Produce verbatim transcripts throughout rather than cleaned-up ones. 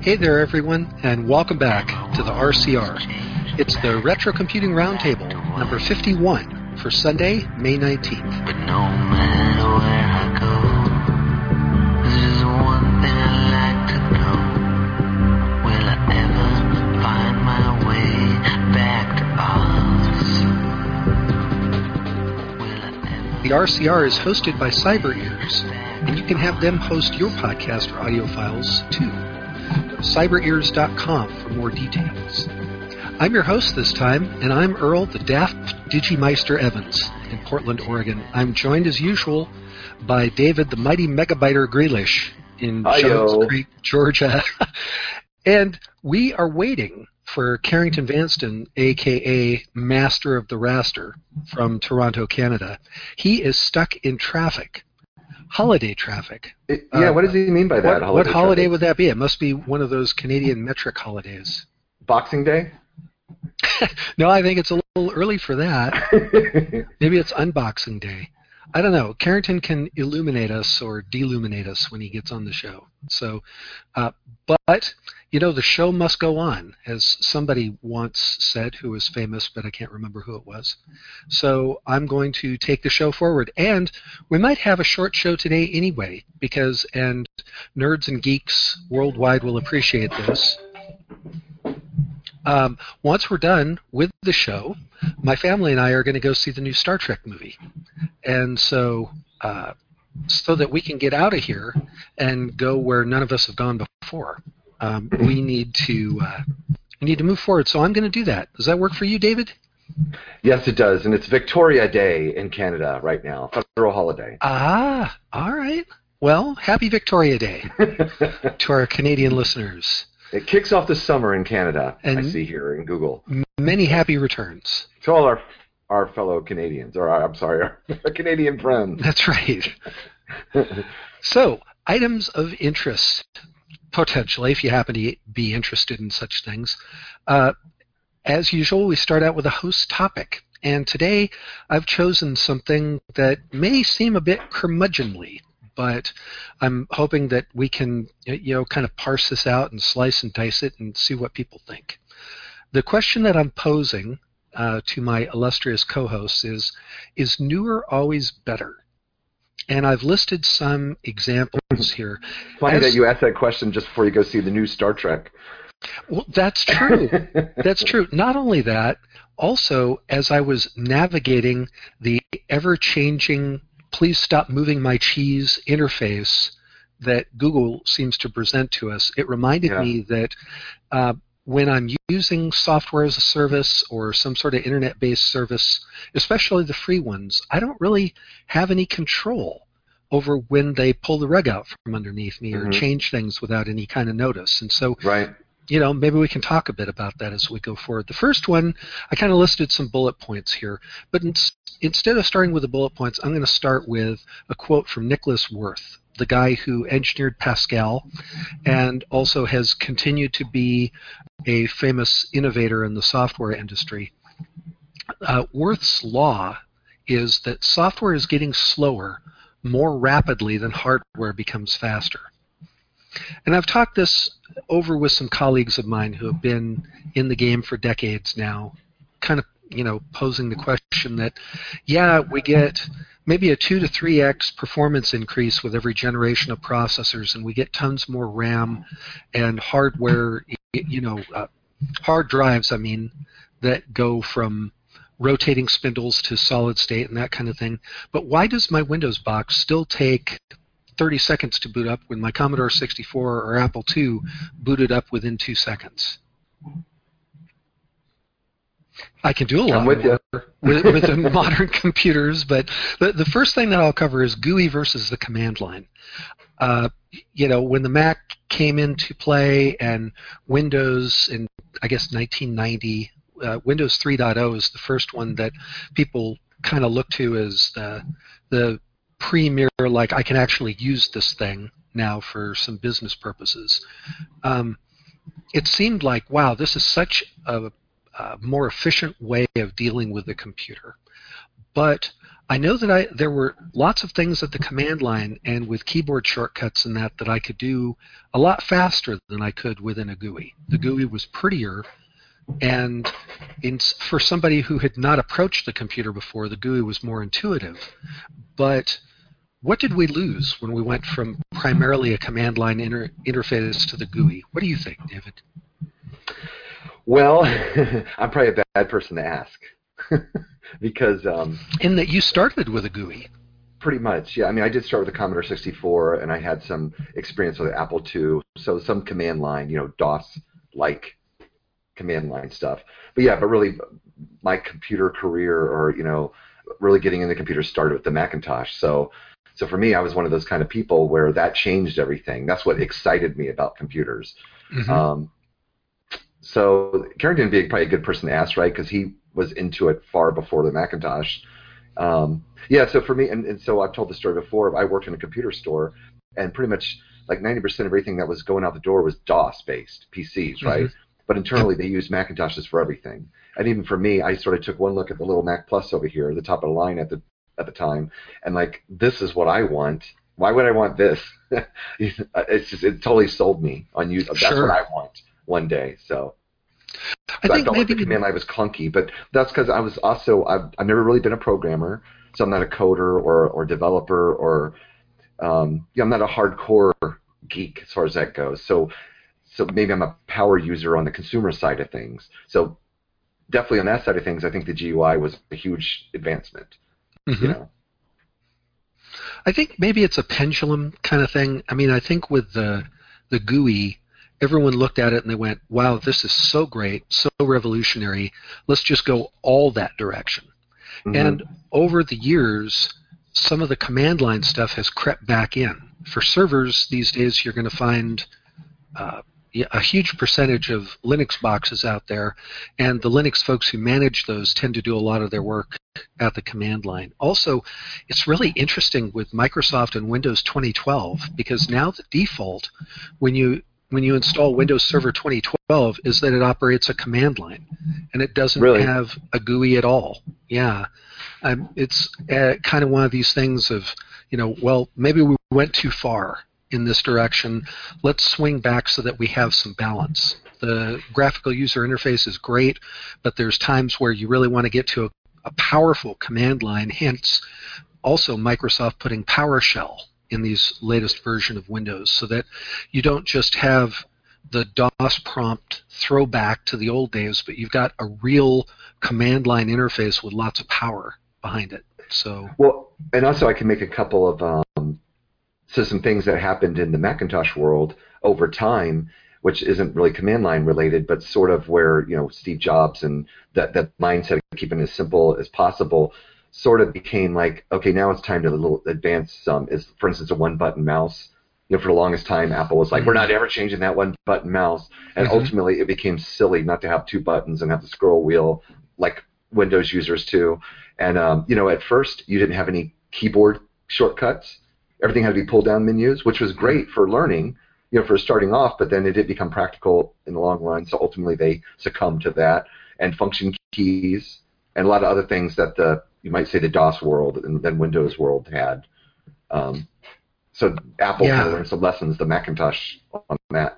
Hey there, everyone, and welcome back to the R C R. It's the Retro Computing Roundtable, number fifty-one, for Sunday, May nineteenth. But no matter where I go, there's one thing I like to know. Will I ever find my way back to Oz? Will I ever... The R C R is hosted by Cyber Ears, and you can have them host your podcast or audio files, too. cyber ears dot com for more details. I'm your host this time, and I'm Earl the Daft Digimeister Evans in Portland, Oregon. I'm joined as usual by David the Mighty Megabyter Grealish in Jones Creek, Georgia. And we are waiting for Carrington Vanston, a k a. Master of the Raster from Toronto, Canada. He is stuck in traffic. Holiday traffic. It, yeah, uh, what does he mean by that? What holiday, what holiday traffic? would that be? It must be one of those Canadian metric holidays. Boxing Day? No, I think it's a little early for that. Maybe it's Unboxing Day. I don't know. Carrington can illuminate us or deluminate us when he gets on the show. So, uh, but, you know, the show must go on, as somebody once said, who was famous, but I can't remember who it was. So I'm going to take the show forward. And we might have a short show today anyway, because, and nerds and geeks worldwide will appreciate this. Um, once we're done with the show, my family and I are going to go see the new Star Trek movie. And so uh, so that we can get out of here and go where none of us have gone before, um, we need to uh, we need to move forward. So I'm going to do that. Does that work for you, David? Yes, it does. And it's Victoria Day in Canada right now, federal holiday. Ah, all right. Well, happy Victoria Day to our Canadian listeners. It kicks off the summer in Canada, and I see here in Google. Many happy returns. To all our our fellow Canadians, or our, I'm sorry, our, our Canadian friends. That's right. So, items of interest, potentially, if you happen to be interested in such things. Uh, as usual, we start out with a host topic. And today, I've chosen something that may seem a bit curmudgeonly, but I'm hoping that we can, you know, kind of parse this out and slice and dice it and see what people think. The question that I'm posing uh, to my illustrious co-hosts is, is newer always better? And I've listed some examples here. Funny As, that you asked that question just before you go see the new Star Trek. Well, that's true. That's true. Not only that, also, as I was navigating the ever-changing please stop moving my cheese interface that Google seems to present to us, it reminded yeah. me that uh, when I'm using software as a service or some sort of internet-based service, especially the free ones, I don't really have any control over when they pull the rug out from underneath me mm-hmm. or change things without any kind of notice. And so, right. you know, maybe we can talk a bit about that as we go forward. The first one, I kind of listed some bullet points here, but in, instead of starting with the bullet points, I'm going to start with a quote from Nicholas Wirth, the guy who engineered Pascal and also has continued to be a famous innovator in the software industry. Uh, Wirth's law is that software is getting slower more rapidly than hardware becomes faster. And I've talked this over with some colleagues of mine who have been in the game for decades now, kind of, you know, posing the question that, yeah, we get maybe a two to three x performance increase with every generation of processors, and we get tons more RAM and hardware, you know, uh, hard drives, I mean, that go from rotating spindles to solid state and that kind of thing. But why does my Windows box still take thirty seconds to boot up when my Commodore sixty-four or Apple two booted up within two seconds? I can do a lot I'm with more you. with, with the modern computers, but the, the first thing that I'll cover is G U I versus the command line. Uh, you know, when the Mac came into play and Windows in, I guess, nineteen ninety, uh, Windows three point oh is the first one that people kind of look to as the, the premier, like, I can actually use this thing now for some business purposes. Um, it seemed like, wow, this is such a, a more efficient way of dealing with the computer. But I know that I there were lots of things at the command line and with keyboard shortcuts and that that I could do a lot faster than I could within a G U I. The G U I was prettier, and in, for somebody who had not approached the computer before, the G U I was more intuitive. But what did we lose when we went from primarily a command line inter, interface to the G U I? What do you think, David? Well, I'm probably a bad person to ask. Because um, in that you started with a G U I. Pretty much, yeah. I mean, I did start with the Commodore sixty-four, and I had some experience with Apple two, so some command line, you know, DOS-like command line stuff. But yeah, but really, my computer career, or you know, really getting into computers started with the Macintosh. So, so for me, I was one of those kind of people where that changed everything. That's what excited me about computers. Mm-hmm. Um, so Carrington being probably a good person to ask, right? Because he was into it far before the Macintosh. Um, yeah, so for me, and, and so I've told the story before, I worked in a computer store, and pretty much like ninety percent of everything that was going out the door was DOS-based P Cs, right? Mm-hmm. But internally, they used Macintoshes for everything. And even for me, I sort of took one look at the little Mac Plus over here, the top of the line at the at the time, and like, this is what I want. Why would I want this? It's just, it totally sold me on you. That's sure. what I want one day, so... I, so think I felt maybe like the command line was clunky, but that's because I was also I've, I've never really been a programmer, so I'm not a coder or or developer or um, yeah, I'm not a hardcore geek as far as that goes. So so maybe I'm a power user on the consumer side of things. So definitely on that side of things, I think the G U I was a huge advancement. Mm-hmm. You know, I think maybe it's a pendulum kind of thing. I mean, I think with the the G U I, everyone looked at it and they went, wow, this is so great, so revolutionary. Let's just go all that direction. Mm-hmm. And over the years, some of the command line stuff has crept back in. For servers these days, you're going to find uh, a huge percentage of Linux boxes out there, and the Linux folks who manage those tend to do a lot of their work at the command line. Also, it's really interesting with Microsoft and Windows twenty twelve, because now the default, when you when you install Windows Server twenty twelve, is that it operates a command line, and it doesn't really? have a G U I at all. Yeah, um, it's uh, kind of one of these things of, you know, well, maybe we went too far in this direction. Let's swing back so that we have some balance. The graphical user interface is great, but there's times where you really want to get to a, a powerful command line, hence also Microsoft putting PowerShell in these latest version of Windows, so that you don't just have the DOS prompt throwback to the old days, but you've got a real command line interface with lots of power behind it. So well, and also I can make a couple of um, so some things that happened in the Macintosh world over time, which isn't really command line related, but sort of where, you know, Steve Jobs and that that mindset of keeping it as simple as possible sort of became like, okay, now it's time to a little advance some. Is, for instance, a one-button mouse. You know, for the longest time, Apple was like, mm-hmm. we're not ever changing that one-button mouse. And mm-hmm. ultimately, it became silly not to have two buttons and have the scroll wheel like Windows users do. And, um, you know, at first, you didn't have any keyboard shortcuts. Everything had to be pull-down menus, which was great for learning, you know, for starting off, but then it did become practical in the long run. So ultimately, they succumbed to that. And function keys and a lot of other things that the you might say the DOS world and then Windows world had. Um, so Apple yeah. kind of learned some lessons, the Macintosh on that.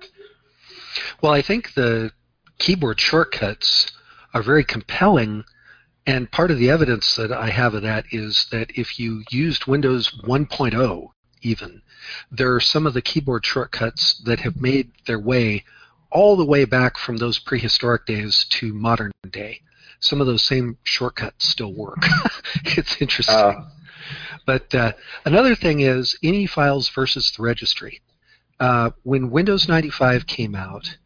Well, I think the keyboard shortcuts are very compelling, and part of the evidence that I have of that is that if you used Windows one point oh even, there are some of the keyboard shortcuts that have made their way all the way back from those prehistoric days to modern day. Some of those same shortcuts still work. It's interesting. Uh, but uh, another thing is I N I files versus the registry. Uh, when Windows ninety-five came out,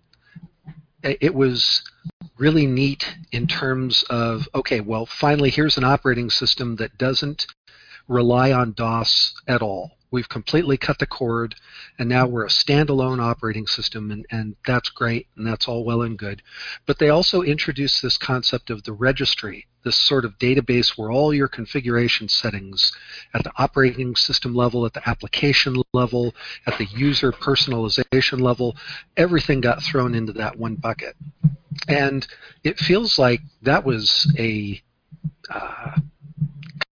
it was really neat in terms of, okay, well, finally here's an operating system that doesn't rely on DOS at all. We've completely cut the cord, and now we're a standalone operating system, and, and that's great, and that's all well and good. But they also introduced this concept of the registry, this sort of database where all your configuration settings at the operating system level, at the application level, at the user personalization level, everything got thrown into that one bucket. And it feels like that was a... Uh,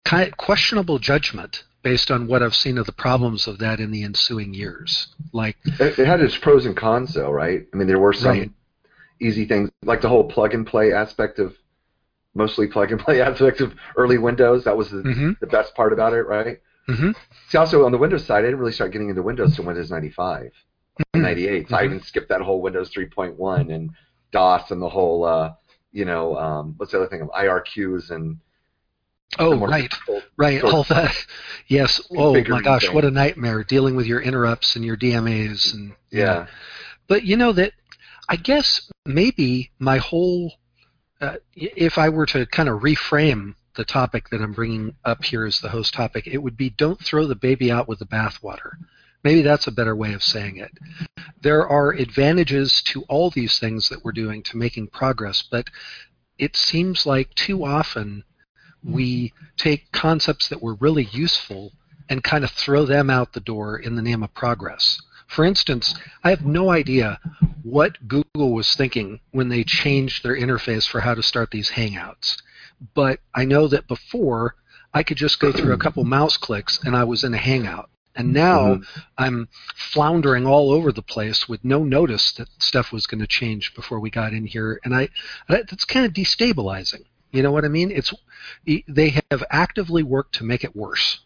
kind of questionable judgment based on what I've seen of the problems of that in the ensuing years. Like It, it had its pros and cons, though, right? I mean, there were some Right. easy things, like the whole plug-and-play aspect of, mostly plug-and-play aspect of early Windows. That was the, Mm-hmm. the best part about it, right? Mm-hmm. See, also on the Windows side, I didn't really start getting into Windows until Windows ninety-five and ninety-eight. So I Mhm. even skipped that whole Windows three point one and DOS and the whole, uh, you know, um, what's the other thing, I R Qs and the Oh, more right, difficult right. sort All of that. Yes. Oh my configuring gosh, thing. what a nightmare dealing with your interrupts and your D M As and Yeah. But you know that I guess maybe my whole uh, i- if I were to kind of reframe the topic that I'm bringing up here as the host topic, it would be don't throw the baby out with the bathwater. Maybe that's a better way of saying it. There are advantages to all these things that we're doing to making progress, but it seems like too often we take concepts that were really useful and kind of throw them out the door in the name of progress. For instance, I have no idea what Google was thinking when they changed their interface for how to start these Hangouts. But I know that before, I could just go through a couple mouse clicks and I was in a Hangout. And now Mhm. I'm floundering all over the place with no notice that stuff was going to change before we got in here. And I that, that's kind of destabilizing. You know what I mean? It's they have actively worked to make it worse.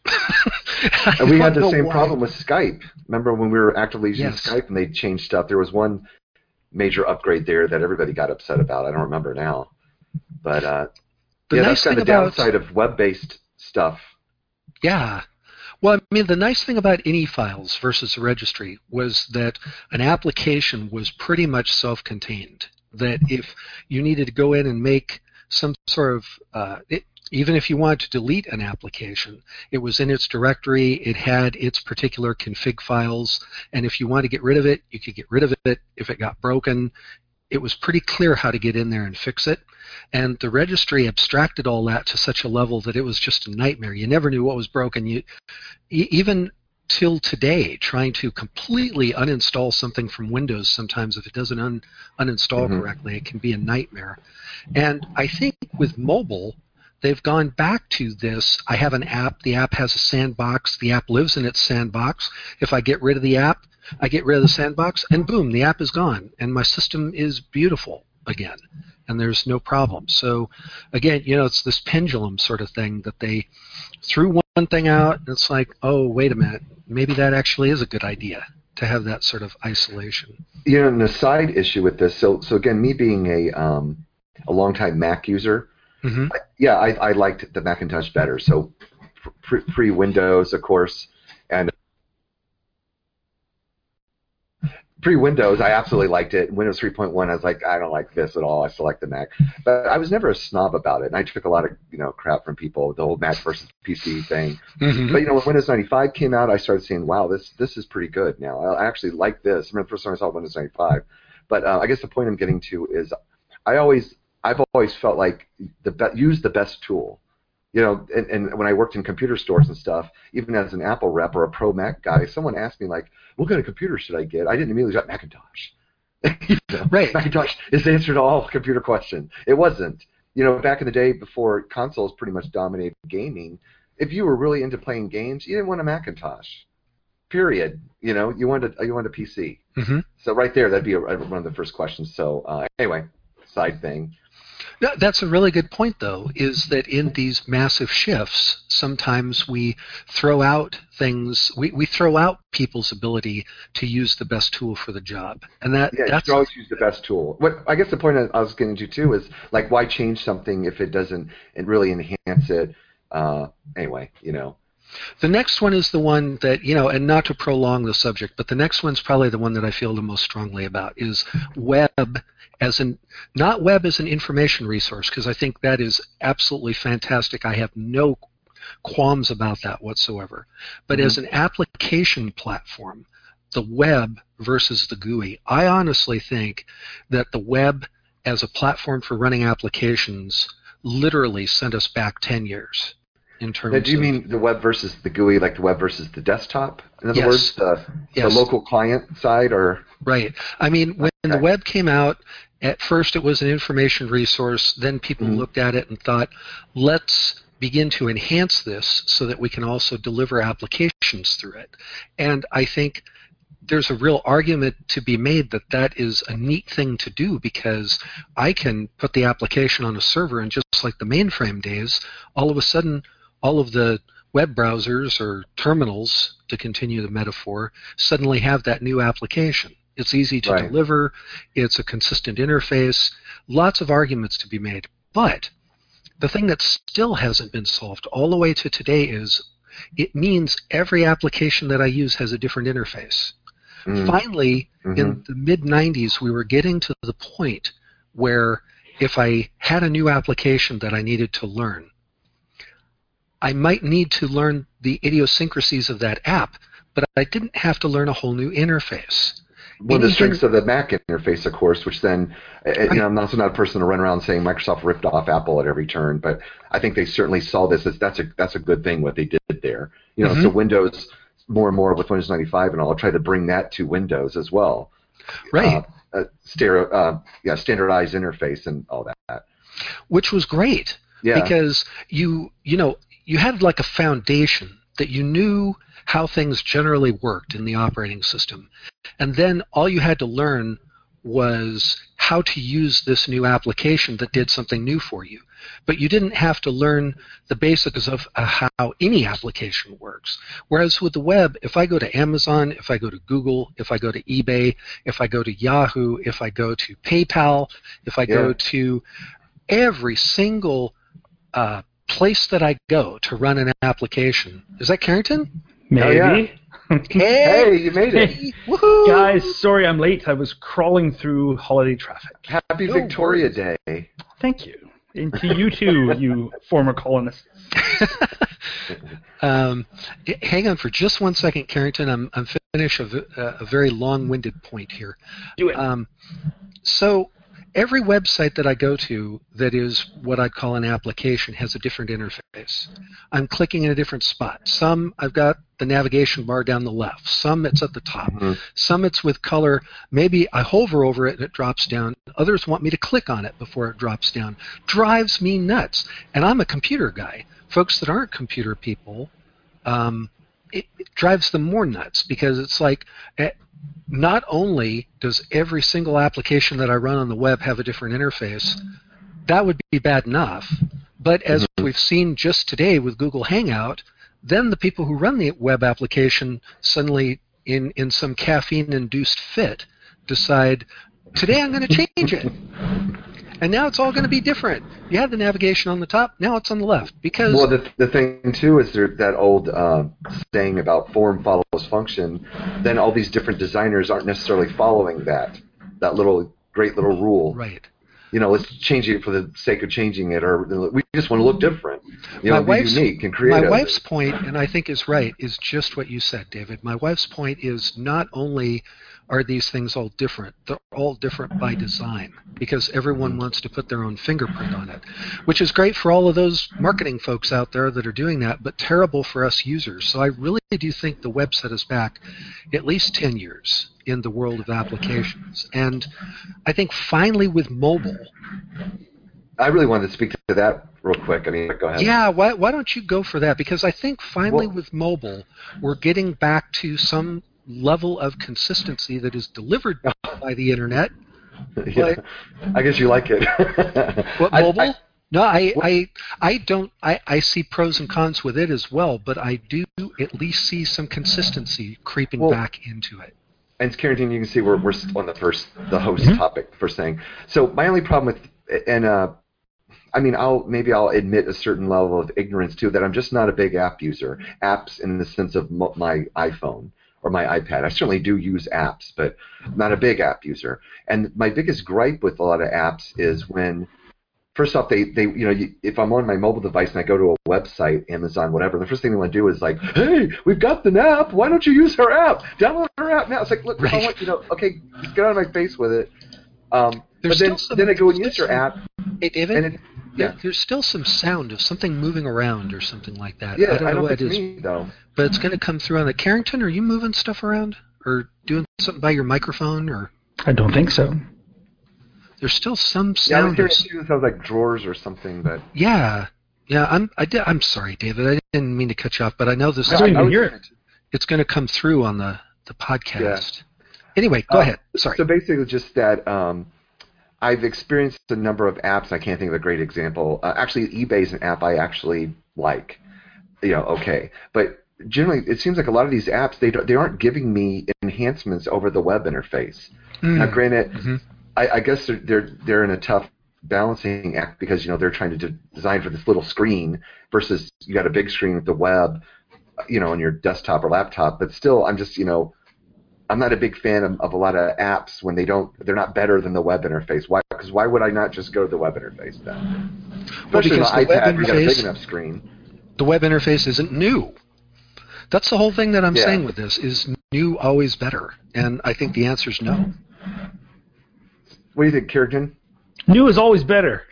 I And we had don't the know same why. problem with Skype. Remember when we were actively using Yes. Skype and they changed stuff? There was one major upgrade there that everybody got upset about. I don't remember now. But uh, The yeah, nice that's kind of thing the about downside of web-based stuff. Yeah. Well, I mean, the nice thing about I N I files versus a registry was that an application was pretty much self-contained. That if you needed to go in and make some sort of, uh, it, even if you wanted to delete an application, it was in its directory, it had its particular config files, and if you wanted to get rid of it, you could get rid of it. If it got broken, it was pretty clear how to get in there and fix it. And the registry abstracted all that to such a level that it was just a nightmare. You never knew what was broken. You, e- even till today, trying to completely uninstall something from Windows, sometimes if it doesn't un, uninstall Mhm. correctly, it can be a nightmare. And I think with mobile, they've gone back to this. I have an app. The app has a sandbox. The app lives in its sandbox. If I get rid of the app, I get rid of the sandbox, and boom, the app is gone, and my system is beautiful again, and there's no problem. So, again, you know, it's this pendulum sort of thing that they threw one thing out, and it's like, oh, wait a minute, maybe that actually is a good idea to have that sort of isolation. You know, and a side issue with this, so so again, me being a um, a longtime Mac user, hmm yeah, I, I liked the Macintosh better. So pre, pre Windows, of course, and pre Windows, I absolutely liked it. Windows three point one, I was like, I don't like this at all. I still like the Mac, but I was never a snob about it. And I took a lot of you know crap from people, the whole Mac versus P C thing. hmm But you know, when Windows ninety-five came out, I started saying, "Wow, this this is pretty good." Now I actually like this. I remember the first time I saw Windows ninety-five. But uh, I guess the point I'm getting to is, I always I've always felt like the be- use the best tool. You know, and, and when I worked in computer stores and stuff, even as an Apple rep or a pro Mac guy, if someone asked me like, "What kind of computer should I get?" I didn't immediately go Macintosh. You know, Right. Macintosh is the answer to all computer questions. It wasn't. You know, back in the day before consoles pretty much dominated gaming, if you were really into playing games, you didn't want a Macintosh. Period. You know, you wanted a, you wanted a P C. hmm So right there, that'd be a, one of the first questions. So uh, anyway, side thing. That- That's a really good point, though, is that in these massive shifts, sometimes we throw out things, we, we throw out people's ability to use the best tool for the job. And that Yeah, you that's should always use the best tool. What I guess the point I was getting to too is like, why change something if it doesn't and really enhance it? Uh, anyway, you know. the next one is the one that, you know, and not to prolong the subject, but the next one's probably the one that I feel the most strongly about is web as an, not web as an information resource, because I think that is absolutely fantastic. I have no qualms about that whatsoever. But Mhm. as an application platform, the web versus the G U I, I honestly think that the web as a platform for running applications literally sent us back ten years in terms Now, do you of, mean the web versus the G U I, like the web versus the desktop? In other Yes. words, the, Yes. the local client side, or Right. I mean, when the Okay. web came out, at first it was an information resource. Then people Mhm. looked at it and thought, let's begin to enhance this so that we can also deliver applications through it. And I think there's a real argument to be made that that is a neat thing to do, because I can put the application on a server, and just like the mainframe days, all of a sudden all of the web browsers or terminals, to continue the metaphor, suddenly have that new application. It's easy to Right. deliver. It's a consistent interface. Lots of arguments to be made. But the thing that still hasn't been solved all the way to today is it means every application that I use has a different interface. Mm. Finally, Mhm. in the mid nineties, we were getting to the point where if I had a new application that I needed to learn, I might need to learn the idiosyncrasies of that app, but I didn't have to learn a whole new interface. One of the Anything- strengths of the Mac interface, of course, which then, uh, you know, I'm also not a person to run around saying Microsoft ripped off Apple at every turn, but I think they certainly saw this as that's a that's a good thing what they did there. You know, Mhm. so Windows more and more with Windows ninety-five and all, try to bring that to Windows as well. Right. Uh, uh, stereo, uh, yeah, standardized interface and all that. Which was great. Yeah. Because you you know you had like a foundation that you knew how things generally worked in the operating system, and then all you had to learn was how to use this new application that did something new for you. But you didn't have to learn the basics of uh, how any application works. Whereas with the web, if I go to Amazon, if I go to Google, if I go to eBay, if I go to Yahoo, if I go to PayPal, if I go Yeah. to every single uh, place that I go to run an application. Is that Carrington? Maybe. Oh, yeah. Hey, you made it. Woohoo! Guys, sorry I'm late. I was crawling through holiday traffic. Happy No Victoria worries. Day. Thank you. And to you too, you former colonists. um, h- hang on for just one second, Carrington. I'm, I'm finished a, v- a very long-winded point here. Do it. Um, so every website that I go to that is what I call an application has a different interface. I'm clicking in a different spot. Some I've got the navigation bar down the left. Some it's at the top. Mhm. Some it's with color. Maybe I hover over it and it drops down. Others want me to click on it before it drops down. Drives me nuts. And I'm a computer guy. Folks that aren't computer people, um, it, it drives them more nuts, because it's like, eh, not only does every single application that I run on the web have a different interface, that would be bad enough, but as Mhm. we've seen just today with Google Hangout, then the people who run the web application suddenly, in, in some caffeine-induced fit, decide, today I'm going to change it. And now it's all going to be different. You had the navigation on the top, now it's on the left. Because Well, the, the thing, too, is there, that old uh, saying about form follows function. Then all these different designers aren't necessarily following that, that little great little rule. right. You know, let's change it for the sake of changing it, or we just want to look different. You know, My be wife's- unique and creative. My wife's point, and I think is right, is just what you said, David. My wife's point is not only are these things all different, they're all different by design, because everyone wants to put their own fingerprint on it, which is great for all of those marketing folks out there that are doing that, but terrible for us users. So I really do think the web set us back at least ten years in the world of applications. And I think finally with mobile, I really wanted to speak to that real quick. I mean, go ahead. yeah, why, why don't you go for that? Because I think finally Well- with mobile, we're getting back to some level of consistency that is delivered by the internet. Yeah. I guess you like it. What, I- mobile? I- no, I, I, I don't. I, I see pros and cons with it as well, but I do at least see some consistency creeping Well- back into it. And Carrington, you can see we're we're on the first the host Mhm. topic first thing. So my only problem with and uh, I mean I'll maybe I'll admit a certain level of ignorance too, that I'm just not a big app user. Apps in the sense of mo- my iPhone or my iPad. I certainly do use apps, but I'm not a big app user. And my biggest gripe with a lot of apps is when, first off, they, they you know, you, if I'm on my mobile device and I go to a website, Amazon, whatever, the first thing they want to do is like, hey, we've got the app. Why don't you use our app? Download our app now. It's like, look, if I Right. want, you know, okay, just get out of my face with it. Um, There's but then, still some- then I go and there's use your some- app, Hey, David, and it, there- yeah, there's still some sound of something moving around or something like that. yeah, I don't know what think it it's is, me though. but it's going to come through on the. Carrington, are you moving stuff around or doing something by your microphone? Or I don't think so. there's still some Yeah, I was sound. hearing of, it too. It sounds like drawers or something, but yeah, Yeah, I'm. I did, I'm sorry, David. I didn't mean to cut you off, but I know this I is don't even I was- hear it. it's going to come through on the the podcast. Anyway, go Uh, ahead. Sorry. So basically, just that um, I've experienced a number of apps. I can't think of a great example. Uh, actually, eBay's an app I actually like. You know, okay, but generally, it seems like a lot of these apps they don't, they aren't giving me enhancements over the web interface. Mm. Now, granted, Mhm. I, I guess they're, they're they're in a tough balancing act because you know they're trying to de- design for this little screen versus you got a big screen with the web, you know, on your desktop or laptop. But still, I'm just you know, I'm not a big fan of, of a lot of apps when they don't they're not better than the web interface. Why? Because why would I not just go to the web interface then? Well, Especially because on the the web iPad, you got a big interface- enough screen. The web interface isn't new. That's the whole thing that I'm Yeah. saying with this. Is new always better? And I think the answer is no. What do you think, Kierkegaard? New is always better.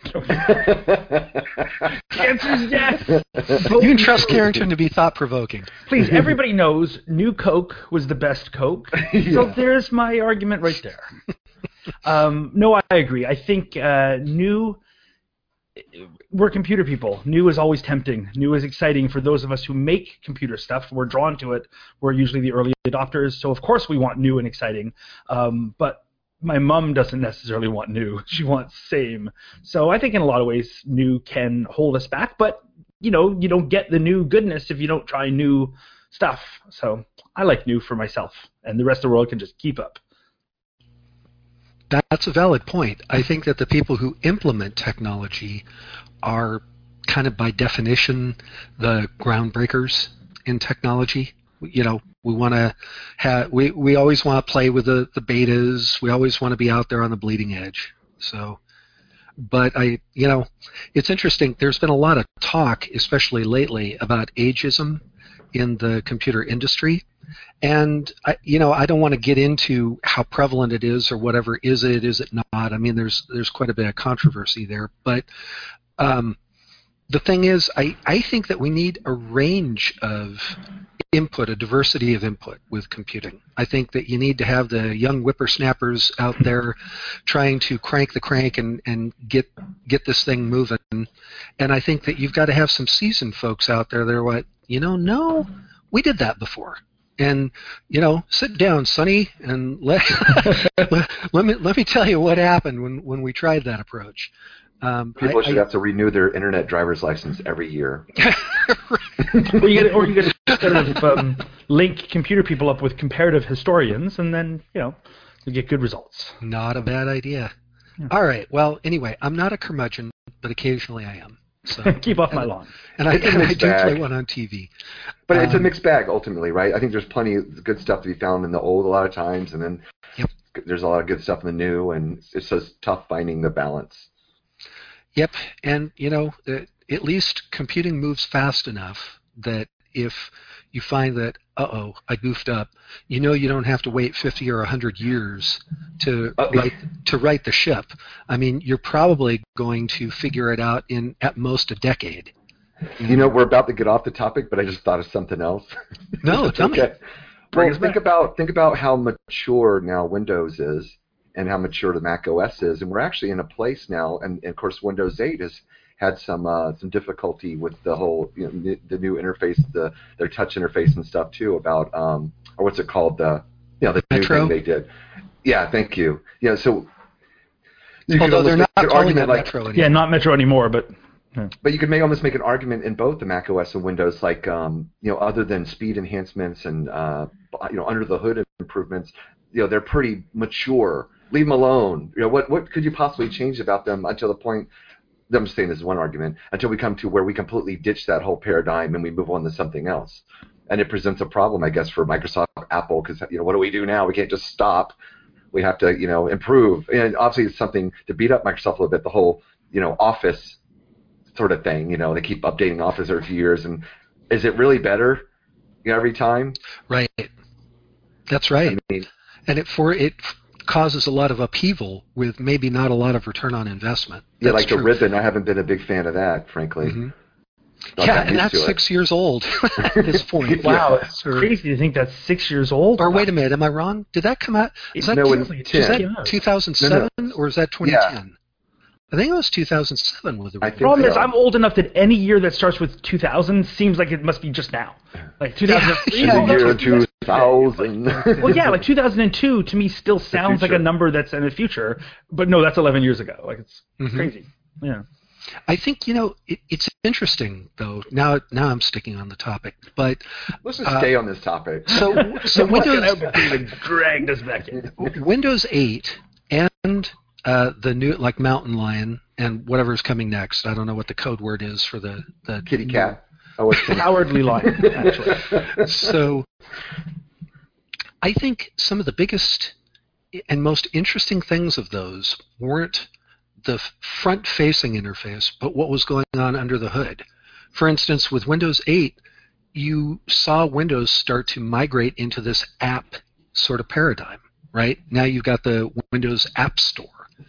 The answer is yes. You can trust Carrington to be thought-provoking. Please, everybody knows New Coke was the best Coke. So Yeah. there's my argument right there. Um, no, I agree. I think uh, new. We're computer people. New is always tempting. New is exciting for those of us who make computer stuff. We're drawn to it. We're usually the early adopters, so of course we want new and exciting. Um, but my mom doesn't necessarily want new. She wants same. So I think in a lot of ways, new can hold us back. But you know, you don't get the new goodness if you don't try new stuff. So I like new for myself, and the rest of the world can just keep up. That's a valid point. I think that the people who implement technology are kind of by definition the groundbreakers in technology. You know, we want to have we, we always want to play with the, the betas. We always want to be out there on the bleeding edge. So, but I, you know, it's interesting. There's been a lot of talk, especially lately, about ageism in the computer industry. And, I, you know, I don't want to get into how prevalent it is or whatever. Is it, is it not? I mean, there's there's quite a bit of controversy there. But um, the thing is, I, I think that we need a range of input, a diversity of input with computing. I think that you need to have the young whippersnappers out there trying to crank the crank and, and get get this thing moving. And I think that you've got to have some seasoned folks out there that are what, you know, no, we did that before. And, you know, sit down, Sonny, and let, let, let me let me tell you what happened when, when we tried that approach. Um, People I, should I, have to renew their internet driver's license every year. or you get, or you get to sort of um, link computer people up with comparative historians, and then you know you get good results. Not a bad idea. Yeah. All right. Well, anyway, I'm not a curmudgeon, but occasionally I am. So keep off and, my lawn. And I, It's a and I mixed do bag. play one on T V. But um, it's a mixed bag ultimately, right? I think there's plenty of good stuff to be found in the old a lot of times, and then Yep. there's a lot of good stuff in the new, and it's just tough finding the balance. Yep, and you know, uh, at least computing moves fast enough that if you find that, uh-oh, I goofed up, you know you don't have to wait fifty or one hundred years to Uh, write to write the ship. I mean, you're probably going to figure it out in at most a decade. You know, we're about to get off the topic, but I just thought of something else. No, tell me. okay. Bring Well, us think back. about think about how mature now Windows is, and how mature the Mac O S is, and we're actually in a place now, and, and of course Windows eight has had some uh, some difficulty with the whole you know, the new interface, the their touch interface and stuff too. About um, or what's it called, the you know the Metro? new thing they did. Yeah, thank you. Yeah, so you could Although almost they're make not an calling it argument like, Metro anymore. Yeah, not Metro anymore, but but you could make almost make an argument in both the Mac O S and Windows, like um, you know, other than speed enhancements and uh, you know, under the hood improvements, you know, they're pretty mature. Leave them alone. You know, what what could you possibly change about them until the point? I'm just saying this is one argument until we come to where we completely ditch that whole paradigm and we move on to something else. And it presents a problem, I guess, for Microsoft, Apple, because you know, what do we do now? We can't just stop. We have to, you know, improve. And obviously, it's something to beat up Microsoft a little bit. The whole, you know, Office sort of thing. You know, they keep updating Office every few years, and is it really better, you know, every time? Right. That's right. I mean, and it for it causes a lot of upheaval with maybe not a lot of return on investment. yeah, That's like the true. ribbon. I haven't been a big fan of that, frankly. Mhm. Not Yeah, that and used that's to it. six years old at this point. wow, Yeah. it's crazy to think that's six years old. Or wait a minute, am I wrong? Did that come out? Is that, No, two, in is that ten. two thousand seven or is that twenty ten? I think it was two thousand seven with the I think Problem is, so. I'm old enough that any year that starts with two thousand seems like it must be just now. Like two thousand three. Yeah, In the yeah. year two thousand. Well, yeah, like two thousand two to me still sounds like a future. number that's in the future, but no, that's eleven years ago. Like it's Mhm. crazy. Yeah. I think, you know, it, it's interesting, though. Now now I'm sticking on the topic. But Let's just Uh, stay on this topic. so so Windows dragged us back in. Windows eight and uh, the new, like Mountain Lion and whatever's coming next. I don't know what the code word is for the, the Kitty cat. Oh, it's Cowardly Lion, actually. So I think some of the biggest and most interesting things of those weren't the front-facing interface, but what was going on under the hood. For instance, with Windows eight, you saw Windows start to migrate into this app sort of paradigm, right? Now you've got the Windows App Store.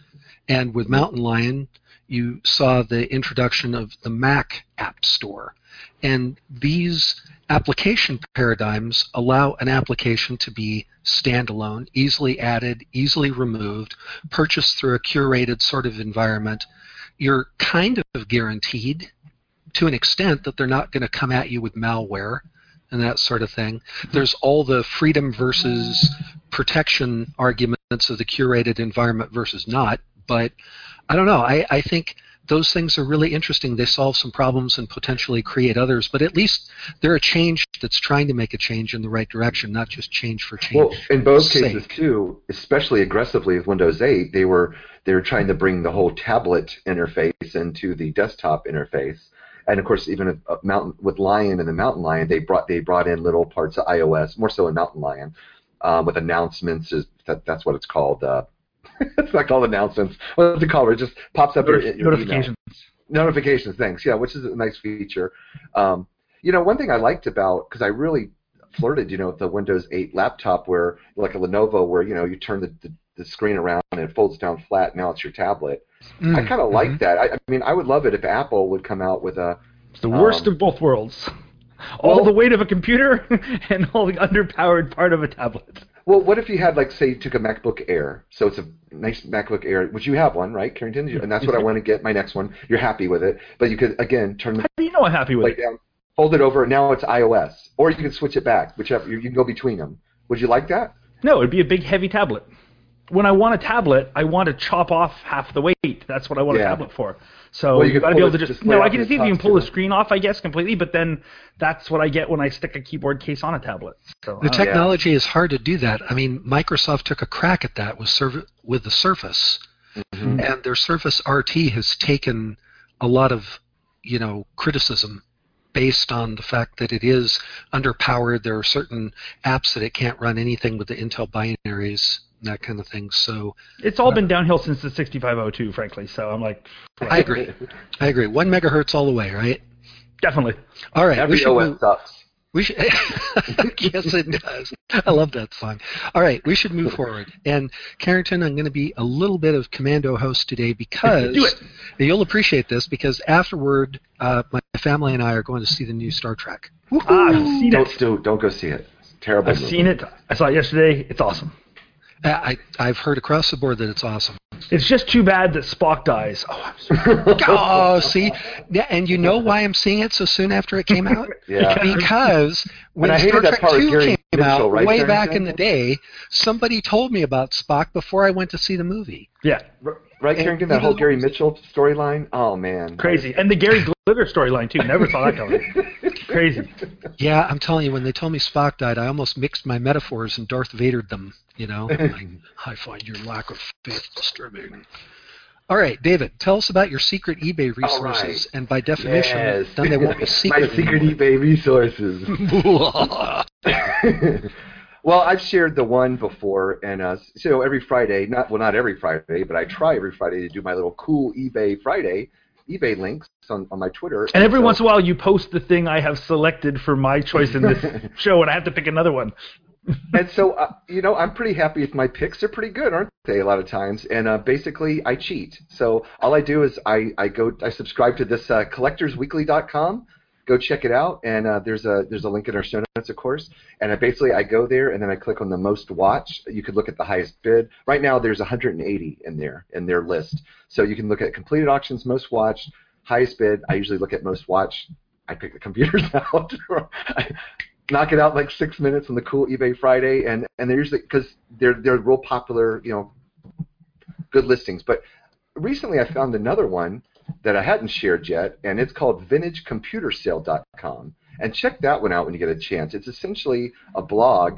And with Mountain Lion, you saw the introduction of the Mac App Store. And these application paradigms allow an application to be standalone, easily added, easily removed, purchased through a curated sort of environment. You're kind of guaranteed to an extent that they're not going to come at you with malware and that sort of thing. There's all the freedom versus protection arguments of the curated environment versus not, but I don't know. I, I think those things are really interesting. They solve some problems and potentially create others, but at least they're a change that's trying to make a change in the right direction, not just change for change. Well, in both sake. cases too, especially aggressively with Windows eight, they were they were trying to bring the whole tablet interface into the desktop interface. And of course, even a Mountain with Lion and the Mountain Lion, they brought they brought in little parts of iOS, more so in Mountain Lion, uh, with announcements. Is that, that's what it's called? Uh, it's not called announcements. What's it called? It just pops up. Notif- in your notifications. email. Notifications. Thanks. Yeah, which is a nice feature. Um, you know, one thing I liked about, because I really flirted, you know, with the Windows eight laptop, where like a Lenovo, where you know you turn the, the, the screen around and it folds down flat. Now it's your tablet. Mm, I kind of like mhm. that. I, I mean, I would love it if Apple would come out with a. It's the worst Um, of both worlds. All well- the weight of a computer and all the underpowered part of a tablet. Well, what if you had, like, say, you took a MacBook Air? So it's a nice MacBook Air, which you have one, right, Carrington? And that's what I want to get, my next one. You're happy with it. But you could, again, turn the How do you know I'm happy with plate it? down, fold it over, and now it's iOS. Or you can switch it back, whichever. You, you can go between them. Would you like that? No, it'd be a big, heavy tablet. When I want a tablet, I want to chop off half the weight. That's what I want Yeah. a tablet for. So Well, you you could got to be pull able to the just display no. off I can and see if it you can talks pull to the it. screen off, I guess, completely. But then that's what I get when I stick a keyboard case on a tablet. So The I don't- technology is hard to do that. I mean, Microsoft took a crack at that with serv- with the Surface, Mm-hmm. and their Surface R T has taken a lot of, you know, criticism based on the fact that it is underpowered. There are certain apps that it can't run anything with the Intel binaries and that kind of thing. So it's all been downhill since the sixty-five oh two, frankly. So I'm like, I agree. I agree. One megahertz all the way, right? definitely. All right. we Every should O S move- sucks. We should, yes, it does. I love that song. All right, we should move forward. And Carrington, I'm going to be a little bit of commando host today because Do it. you'll appreciate this because afterward, uh, my family and I are going to see the new Star Trek. Ah, I've seen Don't it. do, don't go see it. It's a terrible. I've movie. seen it. I saw it yesterday. It's awesome. Uh, I, I've heard across the board that it's awesome. It's just too bad that Spock dies. Oh, I'm sorry. Oh, see, yeah, and you know why I'm seeing it so soon after it came out? Yeah. Because when And I hated Star that Trek part with two Gary came Mitchell, out right, way Gary back in Mitchell? the day, somebody told me about Spock before I went to see the movie. Yeah, Right, And Carrington, that even whole though- Gary Mitchell storyline. Oh man, crazy. And the Gary Glitter storyline too. Never saw that coming. Crazy. Yeah, I'm telling you, when they told me Spock died, I almost mixed my metaphors and Darth Vadered them. You know, like, I find your lack of faith disturbing. All right, David, tell us about your secret eBay All resources, right. and by definition, Yes. then they won't be secret. My secret eBay resources. Well, I've shared the one before, and uh, so every Friday, not well, not every Friday, but I try every Friday to do my little cool eBay Friday, eBay links on, on my Twitter. And every so, once in a while, you post the thing I have selected for my choice in this show, and I have to pick another one. and so, uh, you know, I'm pretty happy with my picks. They're pretty good, aren't they? A lot of times, and uh, basically, I cheat. So all I do is I, I go, I subscribe to this uh, collectors weekly dot com. go check it out. And uh, there's a there's a link in our show notes, of course. And I basically I go there and then I click on the most watched. You could look at the highest bid. Right now there's one hundred eighty in there in their list. So you can look at completed auctions, most watched, highest bid. I usually look at most watched. I pick the computers out. I knock it out in like six minutes on the cool eBay Friday, and and they're usually because they're they're real popular, you know, good listings. But recently I found another one that I hadn't shared yet, and it's called vintage computer sale dot com. And check that one out when you get a chance. It's essentially a blog,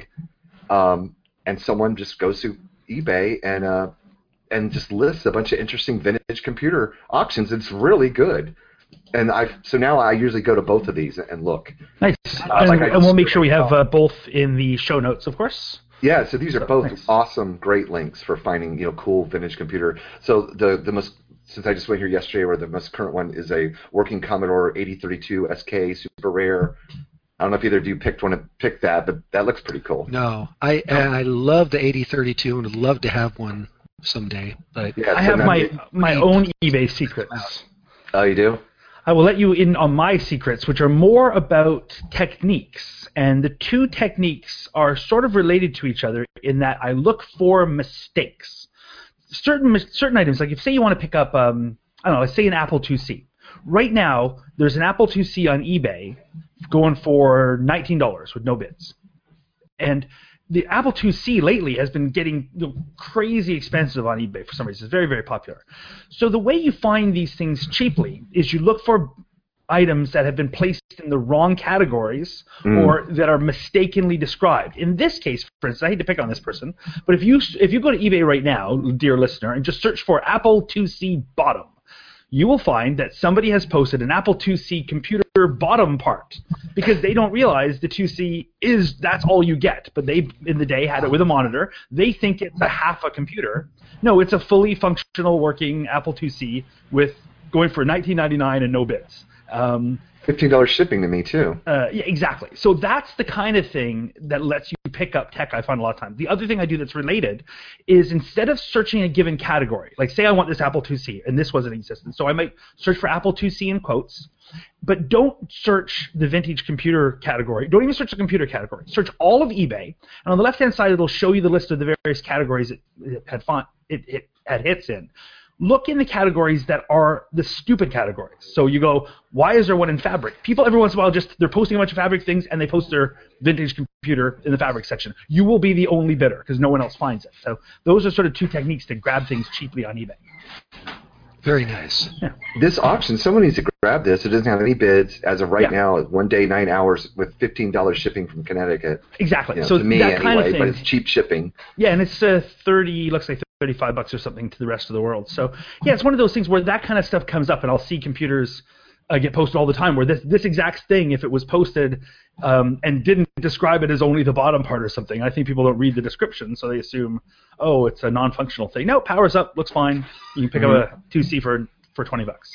um, and someone just goes to eBay and uh, and just lists a bunch of interesting vintage computer auctions. It's really good. And I so now I usually go to both of these and look. Nice. And, like and we'll make sure we have uh, both in the show notes, of course. Yeah, so these are So, both nice. awesome, great links for finding, you know, cool vintage computer. So the the most since I just went here yesterday, where the most current one is a working Commodore eighty thirty-two S K, super rare. I don't know if either of you picked one to pick that, but that looks pretty cool. No, I and I love the eighty thirty-two and would love to have one someday. But Yeah, I so have now my you- my own eBay secrets. Oh, you do? I will let you in on my secrets, which are more about techniques. And the two techniques are sort of related to each other in that I look for mistakes. Certain mis- certain items, like if say you want to pick up, um, I don't know, let's say an Apple two C. Right now, there's an Apple two C on eBay going for nineteen dollars with no bids. And the Apple two C lately has been getting, you know, crazy expensive on eBay for some reason. It's very, very popular. So the way you find these things cheaply is you look for items that have been placed in the wrong categories Mm. or that are mistakenly described. In this case, for instance, I hate to pick on this person, but if you if you go to eBay right now, dear listener, and just search for Apple two C bottom, you will find that somebody has posted an Apple two C computer bottom part because they don't realize the two C is that's all you get. But they, in the day, had it with a monitor. They think it's a half a computer. No, it's a fully functional working Apple two C with going for nineteen ninety-nine and no bids. Um, fifteen dollars shipping to me, too. uh, yeah, exactly. So that's the kind of thing that lets you pick up tech, I find a lot of times. The other thing I do that's related is instead of searching a given category, like say I want this Apple two C, and this wasn't existent, so I might search for Apple two C in quotes, but don't search the vintage computer category. Don't even search the computer category. Search all of eBay, and on the left-hand side, it'll show you the list of the various categories it, it had font, it, it had hits in. Look in the categories that are the stupid categories. So you go, why is there one in fabric? People every once in a while just, they're posting a bunch of fabric things and they post their vintage computer in the fabric section. You will be the only bidder because no one else finds it. So those are sort of two techniques to grab things cheaply on eBay. very nice. This auction, someone needs to grab this. It doesn't have any bids as of right Yeah. now. One day, nine hours with fifteen dollars shipping from Connecticut. Exactly. You know, so to me that anyway, kind of thing. but it's cheap shipping. Yeah, and it's uh, thirty, looks like thirty-five bucks or something to the rest of the world. So yeah, it's one of those things where that kind of stuff comes up, and I'll see computers uh, get posted all the time. Where this this exact thing, if it was posted um, and didn't describe it as only the bottom part or something, I think people don't read the description, so they assume, oh, it's a non-functional thing. No, powers up, looks fine. You can pick Mm-hmm. up a two C for for twenty bucks.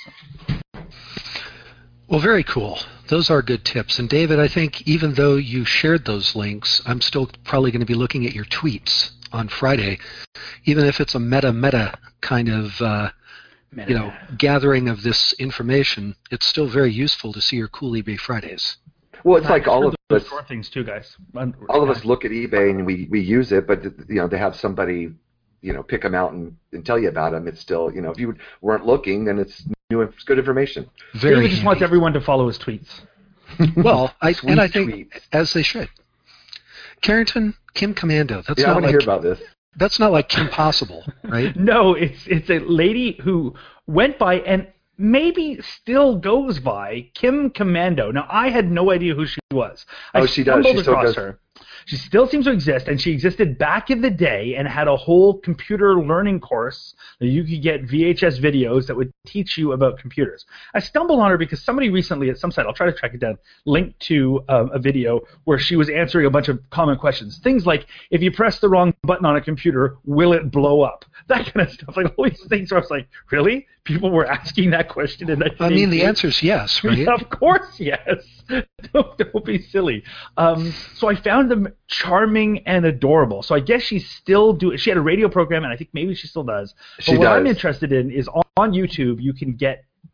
Well, very cool. Those are good tips. And David, I think even though you shared those links, I'm still probably going to be looking at your tweets on Friday, even if it's a meta-meta kind of uh, you know gathering of this information. It's still very useful to see your cool eBay Fridays. Well, it's like all of those us. store things too, guys. All of us look at eBay and we, we use it, but you know, to have somebody, you know, pick them out and, and tell you about them, it's still, you know, if you weren't looking, then it's new, it's good information. Very David just wants handy. everyone to follow his tweets. Well, I, Sweet and I think tweets. as they should. Carrington, Kim Commando. That's Yeah, I not want to like hear about this. that's not like Kim Possible, right? No, it's it's a lady who went by and maybe still goes by Kim Commando. Now, I had no idea who she was. I Oh, she does. stumbled She still across does. her. She still seems to exist, and she existed back in the day and had a whole computer learning course that you could get V H S videos that would teach you about computers. I stumbled on her because somebody recently at some site, I'll try to track it down, linked to um, a video where she was answering a bunch of common questions. Things like, if you press the wrong button on a computer, will it blow up? That kind of stuff. Like all these things where I was like, really? People were asking that question in I mean, the nineteen eighty-two? answer is yes, right? Of course, yes. don't, don't be silly. Um, so I found them charming and adorable. So I guess she's still doing. She had a radio program, and I think maybe she still does. She but what I'm does. interested in is on, on YouTube, you can get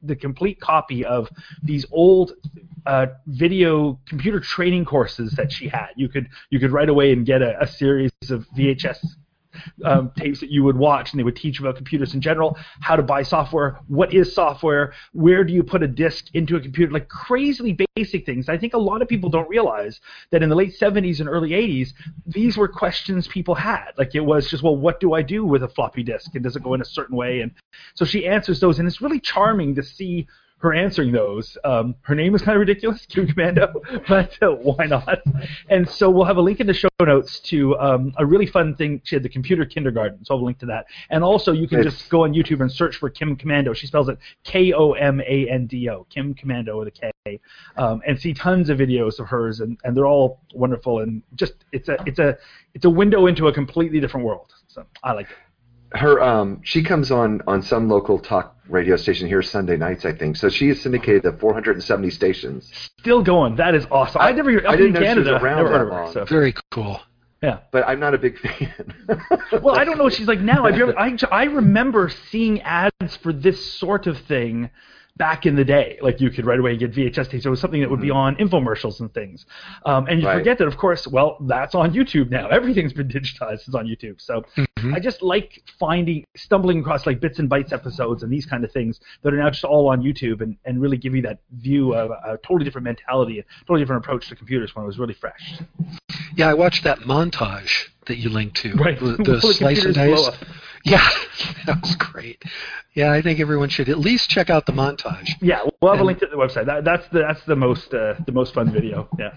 the complete copy of these old uh, video computer training courses that she had. You could you could right away and get a, a series of V H S Um, tapes that you would watch, and they would teach about computers in general, how to buy software, what is software, where do you put a disk into a computer, like crazily basic things. I think a lot of people don't realize that in the late seventies and early eighties, these were questions people had. Like it was just, well, what do I do with a floppy disk, and does it go in a certain way? And so she answers those, and it's really charming to see her answering those. Um, her name is kind of ridiculous, Kim Commando, but uh, why not? And so we'll have a link in the show notes to um, a really fun thing. She had the Computer Kindergarten, so I'll have a link to that. And also you can it's, just go on YouTube and search for Kim Commando. She spells it K O M A N D O, Kim Commando with a K, um, and see tons of videos of hers, and, and they're all wonderful, and just it's a it's a it's a window into a completely different world. So I like it. Her, um, she comes on, on some local talk radio station here Sunday nights, I think. So she is syndicated to four hundred seventy stations. Still going. That is awesome. I, I never. Up I didn't in know Canada, she was around never that heard of her, long. so. Very cool. Yeah. But I'm not a big fan. Well, I don't know what she's like now. I, I, I remember seeing ads for this sort of thing back in the day. Like you could right away get V H S tapes. It was something that would be on infomercials and things. Um, and you Right. forget that, of course, well, that's on YouTube now. Everything's been digitized. It's on YouTube. So Mm-hmm. I just like finding, stumbling across like bits and bytes episodes and these kind of things that are now just all on YouTube, and, and really give you that view of a totally different mentality, a totally different approach to computers when it was really fresh. Yeah, I watched that montage that you linked to. Right. The, Will the the slice and computers blow dice. up? Yeah, that was great. Yeah, I think everyone should at least check out the montage. Yeah, we'll have And- a link to the website. That, that's the that's the most uh, the most fun video. Yeah.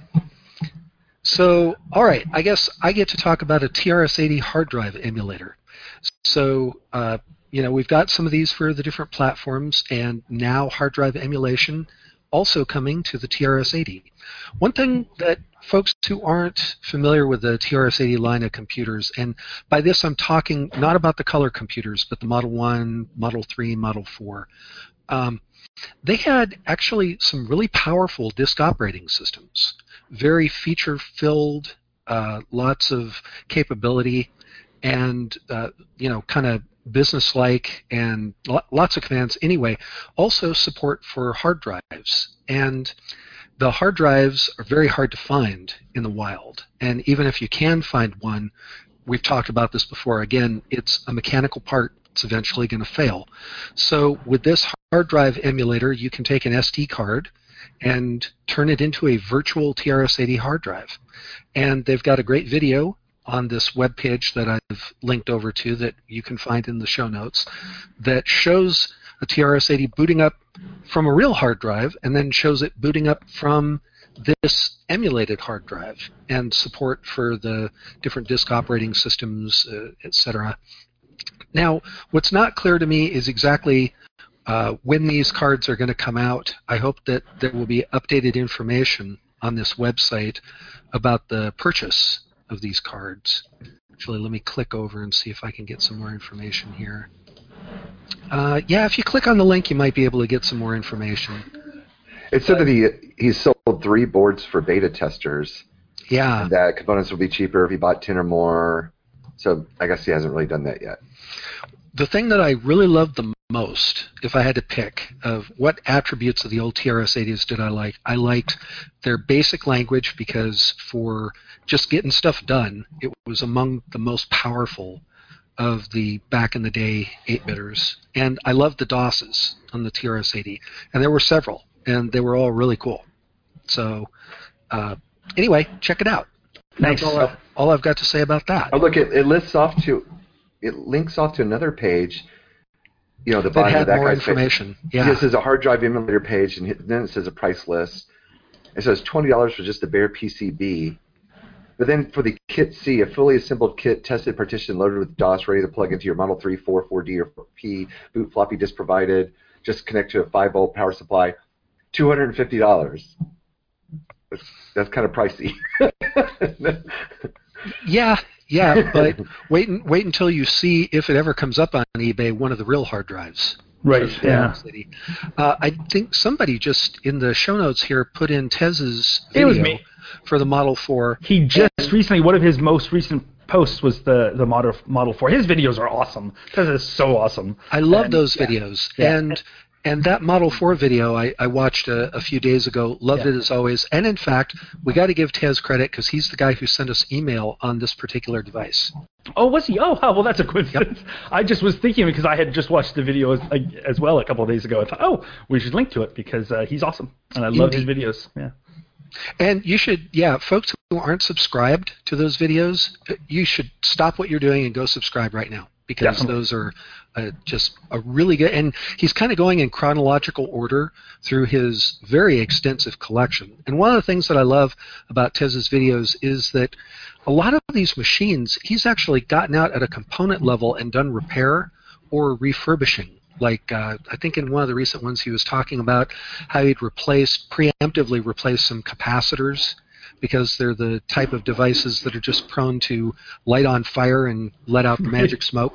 So, all right, I guess I get to talk about a T R S eighty hard drive emulator. So, uh, you know, we've got some of these for the different platforms, and now hard drive emulation also coming to the T R S eighty. One thing that folks who aren't familiar with the T R S eighty line of computers, and by this I'm talking not about the color computers, but the Model one, Model three, Model four, um, they had actually some really powerful disk operating systems, very feature-filled, uh, lots of capability, and uh, you know, kind of business-like, and lo- lots of commands. Anyway, also support for hard drives, and the hard drives are very hard to find in the wild. And even if you can find one, we've talked about this before. Again, it's a mechanical part. It's eventually going to fail. So with this hard drive emulator, you can take an S D card and turn it into a virtual T R S eighty hard drive. And they've got a great video on this web page that I've linked over to that you can find in the show notes that shows a T R S eighty booting up from a real hard drive, and then shows it booting up from this emulated hard drive, and support for the different disk operating systems, uh, et cetera. Now, what's not clear to me is exactly uh, when these cards are going to come out. I hope that there will be updated information on this website about the purchase of these cards. Actually, let me click over and see if I can get some more information here. Uh, yeah, if you click on the link, you might be able to get some more information. It said that he he sold three boards for beta testers, Yeah. and that components will be cheaper if he bought ten or more. So I guess he hasn't really done that yet. The thing that I really loved the most, if I had to pick, of what attributes of the old T R S eighties did I like, I liked their basic language, because for just getting stuff done, it was among the most powerful of the back-in-the-day eight-bitters. And I loved the DOSes on the T R S eighty. And there were several, and they were all really cool. So uh, anyway, check it out. Nice. That's all, I, all I've got to say about that. Oh, look, it, it lists off to, it links off to another page. You know, the That bottom had of that more guy's page. information. Yeah. This is a hard drive emulator page, and then it says a price list. It says twenty dollars for just the bare P C B. But then for the Kit C, a fully assembled kit, tested, partitioned, loaded with DOS, ready to plug into your Model three, four, four D, or four P, boot floppy disk provided, just connect to a five volt power supply, two hundred fifty dollars. That's, that's kind of pricey. Yeah, yeah, but wait, wait until you see, if it ever comes up on eBay, one of the real hard drives. Right. for Yeah. City. Uh, I think somebody just in the show notes here put in Tez's It was video me. for the Model four. He just recently, one of his most recent posts was the the Model Model four. His videos are awesome. This is so awesome. I love And, those yeah. videos, Yeah. and And that Model four video I, I watched a, a few days ago, loved Yeah. it as always. And in fact, we got to give Tez credit because he's the guy who sent us email on this particular device. Oh, was he? Oh, wow. Well, that's a coincidence. I just was thinking because I had just watched the video as, like, as well a couple of days ago. I thought, oh, we should link to it because uh, he's awesome. And I love his videos. Yeah. And you should, yeah, folks who aren't subscribed to those videos, you should stop what you're doing and go subscribe right now because Definitely. those are uh, just a really good, and he's kind of going in chronological order through his very extensive collection. And one of the things that I love about Tez's videos is that a lot of these machines, he's actually gotten out at a component level and done repair or refurbishing. Like uh, I think in one of the recent ones he was talking about how he'd replaced, preemptively replaced some capacitors because they're the type of devices that are just prone to light on fire and let out the magic smoke.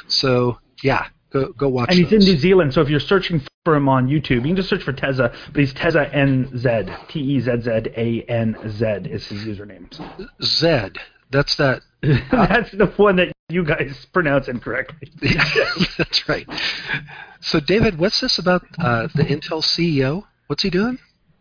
So yeah, go go watch And he's those. in New Zealand, so if you're searching for him on YouTube, you can just search for Tezza, but he's Tezza N Z. T E Z Z A N Z is his username. Zed. That's that. That's the one that you guys pronounce incorrectly. That's right. So David, what's this about uh, the Intel C E O? What's he doing?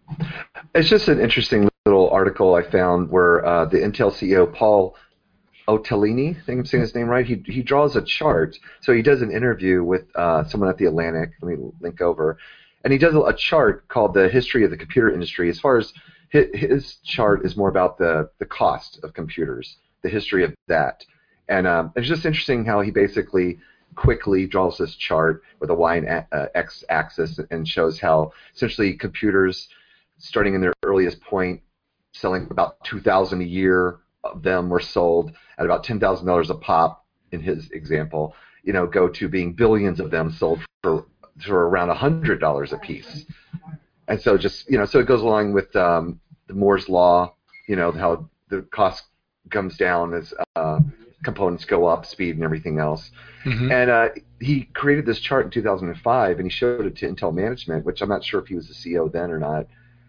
It's just an interesting little article I found where uh, the Intel C E O, Paul Otellini, I think I'm saying his name right, he he draws a chart. So he does an interview with uh, someone at the Atlantic. Let me link over. And he does a chart called The History of the Computer Industry. As far as his, his chart is more about the, the cost of computers, the history of that. And um, it's just interesting how he basically quickly draws this chart with a Y and a, uh, X axis and shows how essentially computers, starting in their earliest point, selling about two thousand a year of them were sold at about ten thousand dollars a pop, in his example, you know, go to being billions of them sold for, for around one hundred dollars a piece. And so just, you know, so it goes along with um, the Moore's Law, you know, how the cost comes down as uh, components go up, speed and everything else. Mm-hmm. And uh, he created this chart in two thousand five, and he showed it to Intel management, which I'm not sure if he was the C E O then or not.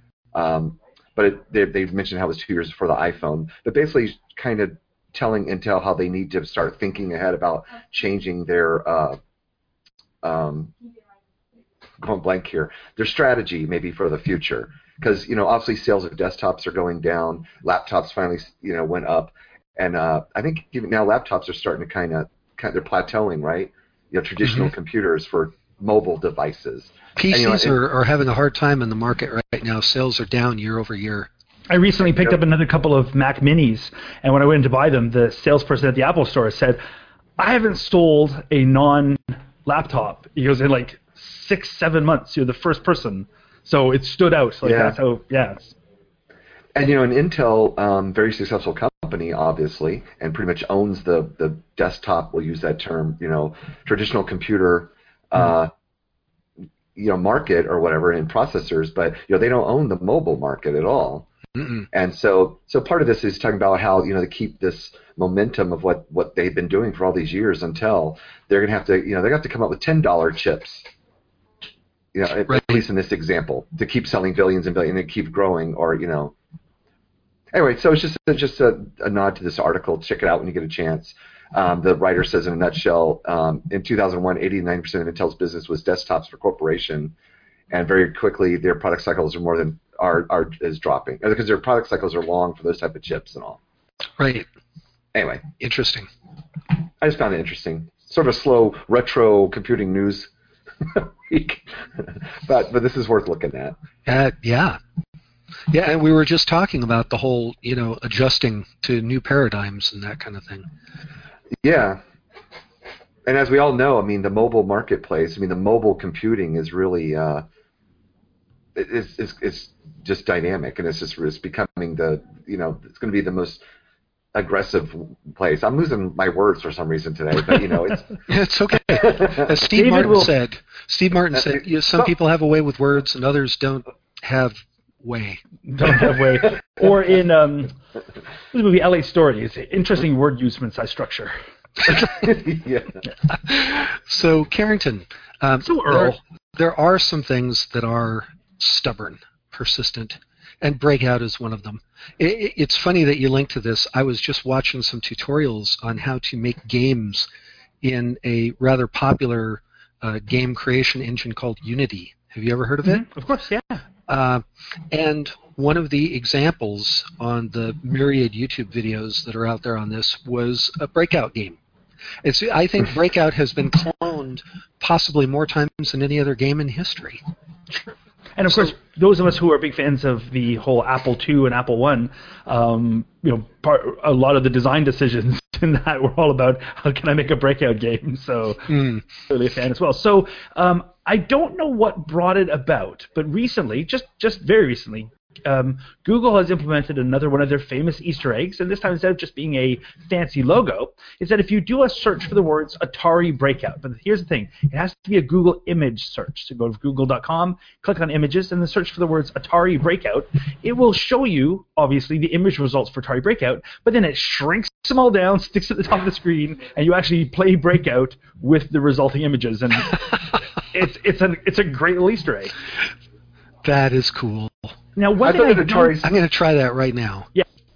Um, but it, they, they mentioned how it was two years before the iPhone. But basically kind of telling Intel how they need to start thinking ahead about changing their uh, um, going blank here, their strategy maybe for the future. Because, you know, obviously sales of desktops are going down. Laptops finally, you know, went up. And uh, I think even now laptops are starting to kind of, kind of they're plateauing, right? You know, traditional Mm-hmm. computers for mobile devices. P Cs And, you know, are, are having a hard time in the market right now. Sales are down year over year. I recently picked Yep. up another couple of Mac Minis, and when I went to buy them, the salesperson at the Apple store said, I haven't sold a non-laptop. He goes, in like six, seven months, you're the first person. So it stood out. Like Yeah. that's how, yeah. it's- And, you know, an Intel, um, very successful company, obviously, and pretty much owns the, the desktop, we'll use that term, you know, traditional computer, uh, you know, market or whatever in processors, but, you know, they don't own the mobile market at all. Mm-mm. And so, so part of this is talking about how, you know, to keep this momentum of what, what they've been doing for all these years until they're going to have to, you know, they're going to have to come up with ten dollar chips. You know, at, Right. at least in this example, to keep selling billions and billions and keep growing, or, you know. Anyway, so it's just just a, a nod to this article. Check it out when you get a chance. Um, the writer says in a nutshell, um, in two thousand one, eighty-nine percent of Intel's business was desktops for corporation, and very quickly their product cycles are more than are are is dropping because their product cycles are long for those type of chips and all. Right. Anyway, Interesting. I just found it interesting. Sort of a slow retro computing news week, but but this is worth looking at. Uh, yeah. Yeah, and we were just talking about the whole, you know, adjusting to new paradigms and that kind of thing. Yeah. And as we all know, I mean, the mobile marketplace, I mean, the mobile computing is really, uh, it's, it's, it's just dynamic, and it's just it's becoming the, you know, it's going to be the most aggressive place. I'm losing my words for some reason today, but, you know, it's... It's okay. As Steve David Martin will- said, Steve Martin Uh, said, you know, some well- people have a way with words and others don't have way. Don't have way. Or in um, the movie L A Story, it's interesting word usements I structure. yeah. So, Carrington, um, So, there, Earl. there are some things that are stubborn, persistent, and Breakout is one of them. It, it- it's funny that you linked to this. I was just watching some tutorials on how to make games in a rather popular a game creation engine called Unity. Have you ever heard of it? Mm-hmm. Of course, yeah. Uh, and one of the examples on the myriad YouTube videos that are out there on this was a Breakout game. It's, I think Breakout has been cloned possibly more times than any other game in history. And of So- course, those of us who are big fans of the whole Apple two and Apple one, um, you know, part, a lot of the design decisions in that were all about how can I make a Breakout game. So, Mm. really a fan as well. So, um, I don't know what brought it about, but recently, just just very recently, um, Google has implemented another one of their famous Easter eggs, and this time instead of just being a fancy logo, is that if you do a search for the words Atari Breakout, but here's the thing, it has to be a Google image search. So go to google dot com, click on images, and then search for the words Atari Breakout. It will show you, obviously, the image results for Atari Breakout, but then it shrinks them all down, sticks at the top of the screen, and you actually play Breakout with the resulting images, and it's it's a it's a great little Easter egg. That is cool. Now, one I thing thought I that don't- Atari's- I'm going to try that right now.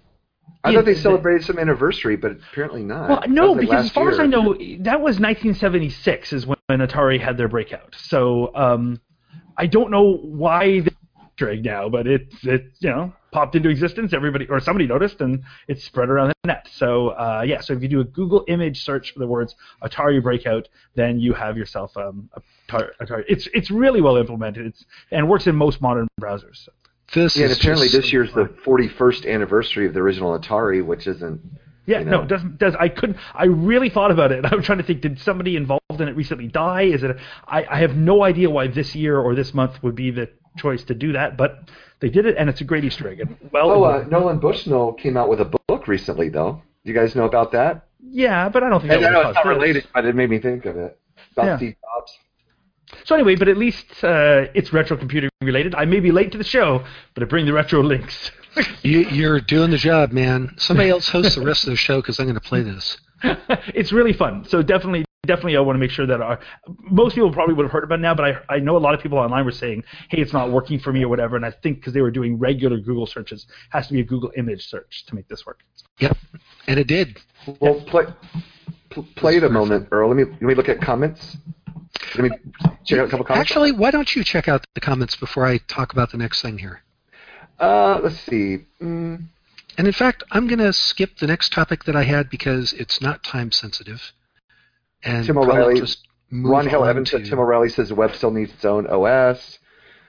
I Yeah, thought they the- celebrated some anniversary, but apparently not. Well, That no, was like because as last far as I year. know, that was nineteen seventy-six is when, when Atari had their breakout. So um, I don't know why they're Easter egg now, but it it you know popped into existence. Everybody or somebody noticed, and it spread around the net. So uh, yeah, so if you do a Google image search for the words Atari Breakout, then you have yourself um, Atari. Atari. It's it's really well implemented. It's and works in most modern browsers. So. This Yeah, and is apparently just this so year's fun. the forty-first anniversary of the original Atari, which isn't. Yeah, You no, know. it doesn't. Does I couldn't? I really thought about it. I'm trying to think. Did somebody involved in it recently die? Is it? A, I, I have no idea why this year or this month would be the choice to do that, but they did it, and it's a great Easter egg. And, well, Oh, uh, Nolan Bushnell came out with a book recently, though. You guys know about that? yeah, but I don't think And that I know would it's cause not this. related, but it made me think of it. About Yeah. Steve Jobs. So anyway, but at least uh, it's retro computing related. I may be late to the show, but I bring the retro links. You, you're doing the job, man. Somebody else hosts the rest of the show because I'm going to play this. It's really fun. So definitely, definitely, I want to make sure that our most people probably would have heard about it now, but I I know a lot of people online were saying, hey, it's not working for me or whatever, and I think because they were doing regular Google searches, it has to be a Google image search to make this work. Yep, and it did. Well, play, pl- play it a moment, Earl. Let me let me look at comments. Let me check out a couple comments. Actually, why don't you check out the comments before I talk about the next thing here? Uh, let's see. Mm, And in fact, I'm going to skip the next topic that I had because it's not time sensitive. And Tim probably O'Reilly- just move Ron Hill on Evans said to- Tim O'Reilly says the web still needs its own O S.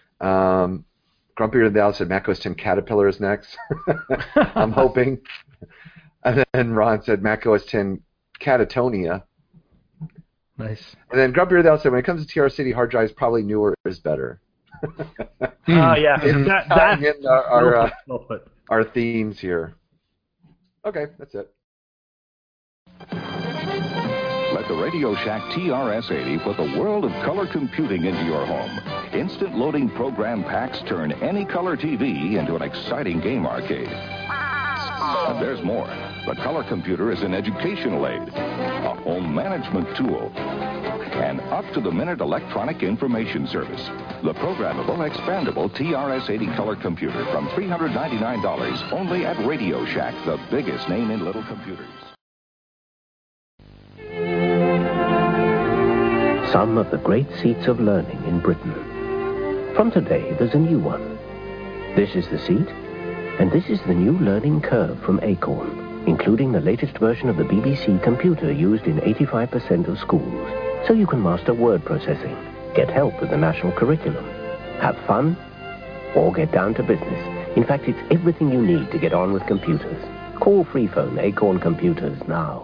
Um, Grumpy and Val said Mac O S ten Caterpillar is next. I'm hoping. And then Ron said Mac O S ten Catatonia. Nice. And then Grumpy Val said when it comes to T R City hard drives, probably newer is better. Hmm. Ah, yeah. Mhm. That, Tying that's in our our, uh, well put. our themes here. Okay, that's it. Let the Radio Shack T R S eighty put the world of color computing into your home. Instant loading program packs turn any color T V into an exciting game arcade. But there's more. The color computer is an educational aid, a home management tool, an up-to-the-minute electronic information service. The programmable, expandable T R S eighty color computer from three hundred ninety-nine dollars only at Radio Shack, the biggest name in little computers. Some of the great seats of learning in Britain. From today, there's a new one. This is the seat, and this is the new learning curve from Acorn, including the latest version of the B B C computer used in eighty-five percent of schools, so you can master word processing, get help with the national curriculum, have fun, or get down to business. In fact, it's everything you need to get on with computers. Call Freephone Acorn Computers now.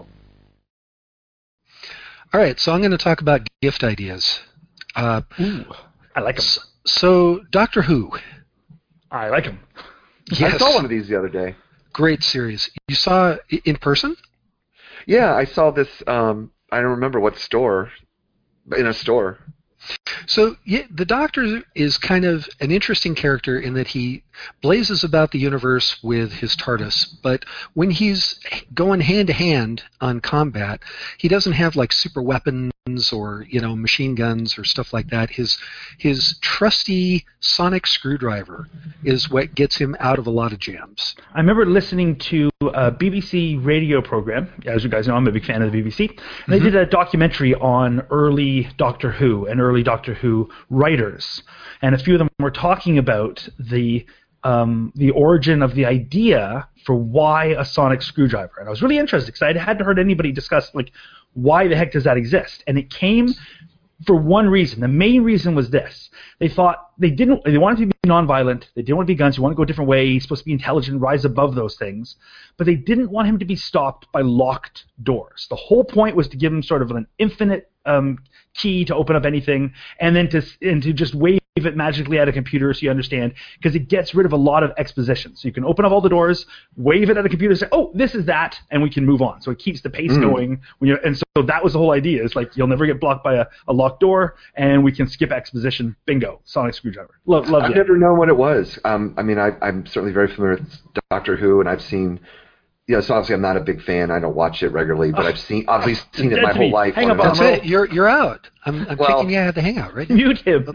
All right, so I'm going to talk about gift ideas. Uh, Ooh, I like them. so, Doctor Who. I like them. Yes, I saw one of these the other day. great series. You saw it in person? Yeah, I saw this. Um, I don't remember what store, but in a store. So yeah, the Doctor is kind of an interesting character in that he blazes about the universe with his TARDIS, but when he's going hand to hand on combat, he doesn't have like super weapons or you know machine guns or stuff like that. His his trusty sonic screwdriver is what gets him out of a lot of jams. I remember listening to a B B C radio program. As you guys know, I'm a big fan of the B B C. And mm-hmm. They did a documentary on early Doctor Who and early Doctor Who writers, and a few of them were talking about the um, the origin of the idea for why a sonic screwdriver. And I was really interested because I hadn't heard anybody discuss like why the heck does that exist, and it came for one reason. The main reason was this: they thought they didn't. They wanted to be nonviolent. They didn't want to be guns. You want to go a different way. He's supposed to be intelligent, rise above those things. But they didn't want him to be stopped by locked doors. The whole point was to give him sort of an infinite um, key to open up anything, and then to and to just wave it magically at a computer, so you understand, because it gets rid of a lot of exposition. So you can open up all the doors, wave it at a computer, say, "Oh, this is that," and we can move on. So it keeps the pace mm. going. When you and so that was the whole idea. It's like you'll never get blocked by a, a locked door, and we can skip exposition. Bingo, sonic screwdriver. Love, love. I've it. never known what it was. Um, I mean, I, I'm certainly very familiar with Doctor Who, and I've seen. Yeah, so obviously I'm not a big fan. I don't watch it regularly, but I've seen obviously seen it my whole life. Hang up, That's it. You're you're out. I'm, I'm well, kicking you out of the hangout, right? Mute him.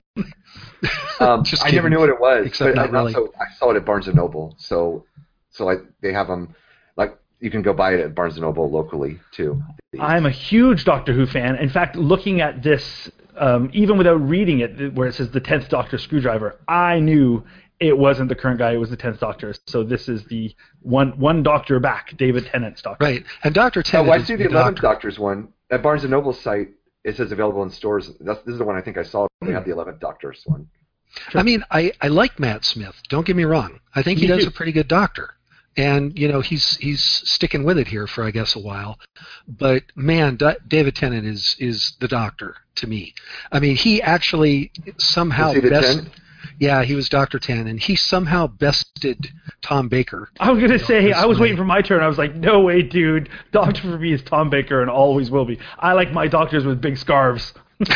um, I never knew what it was. Except but not I, really. also, I saw it at Barnes and Noble, so so like they have them like you can go buy it at Barnes and Noble locally too. I'm a huge Doctor Who fan. In fact, looking at this, um, even without reading it, where it says the tenth Doctor screwdriver, I knew it wasn't the current guy. It was the tenth Doctor. So this is the one one Doctor back, David Tennant's Doctor. Right, and Doctor Tennant. Oh, I is see the the eleventh Doctor. Doctor's one at Barnes and Noble's site. It says available in stores. That's, this is the one I think I saw. They have the eleventh Doctor's one. I mean, I, I like Matt Smith. Don't get me wrong. I think he Me does too. a pretty good Doctor. And, you know, he's he's sticking with it here for, I guess, a while. But, man, D- David Tennant is, is the Doctor to me. I mean, he actually somehow Was he the best... ten? Yeah, he was Doctor ten, and he somehow bested Tom Baker. I was going to say, this I was way. waiting for my turn. I was like, no way, dude. Doctor for me is Tom Baker and always will be. I like my doctors with big scarves.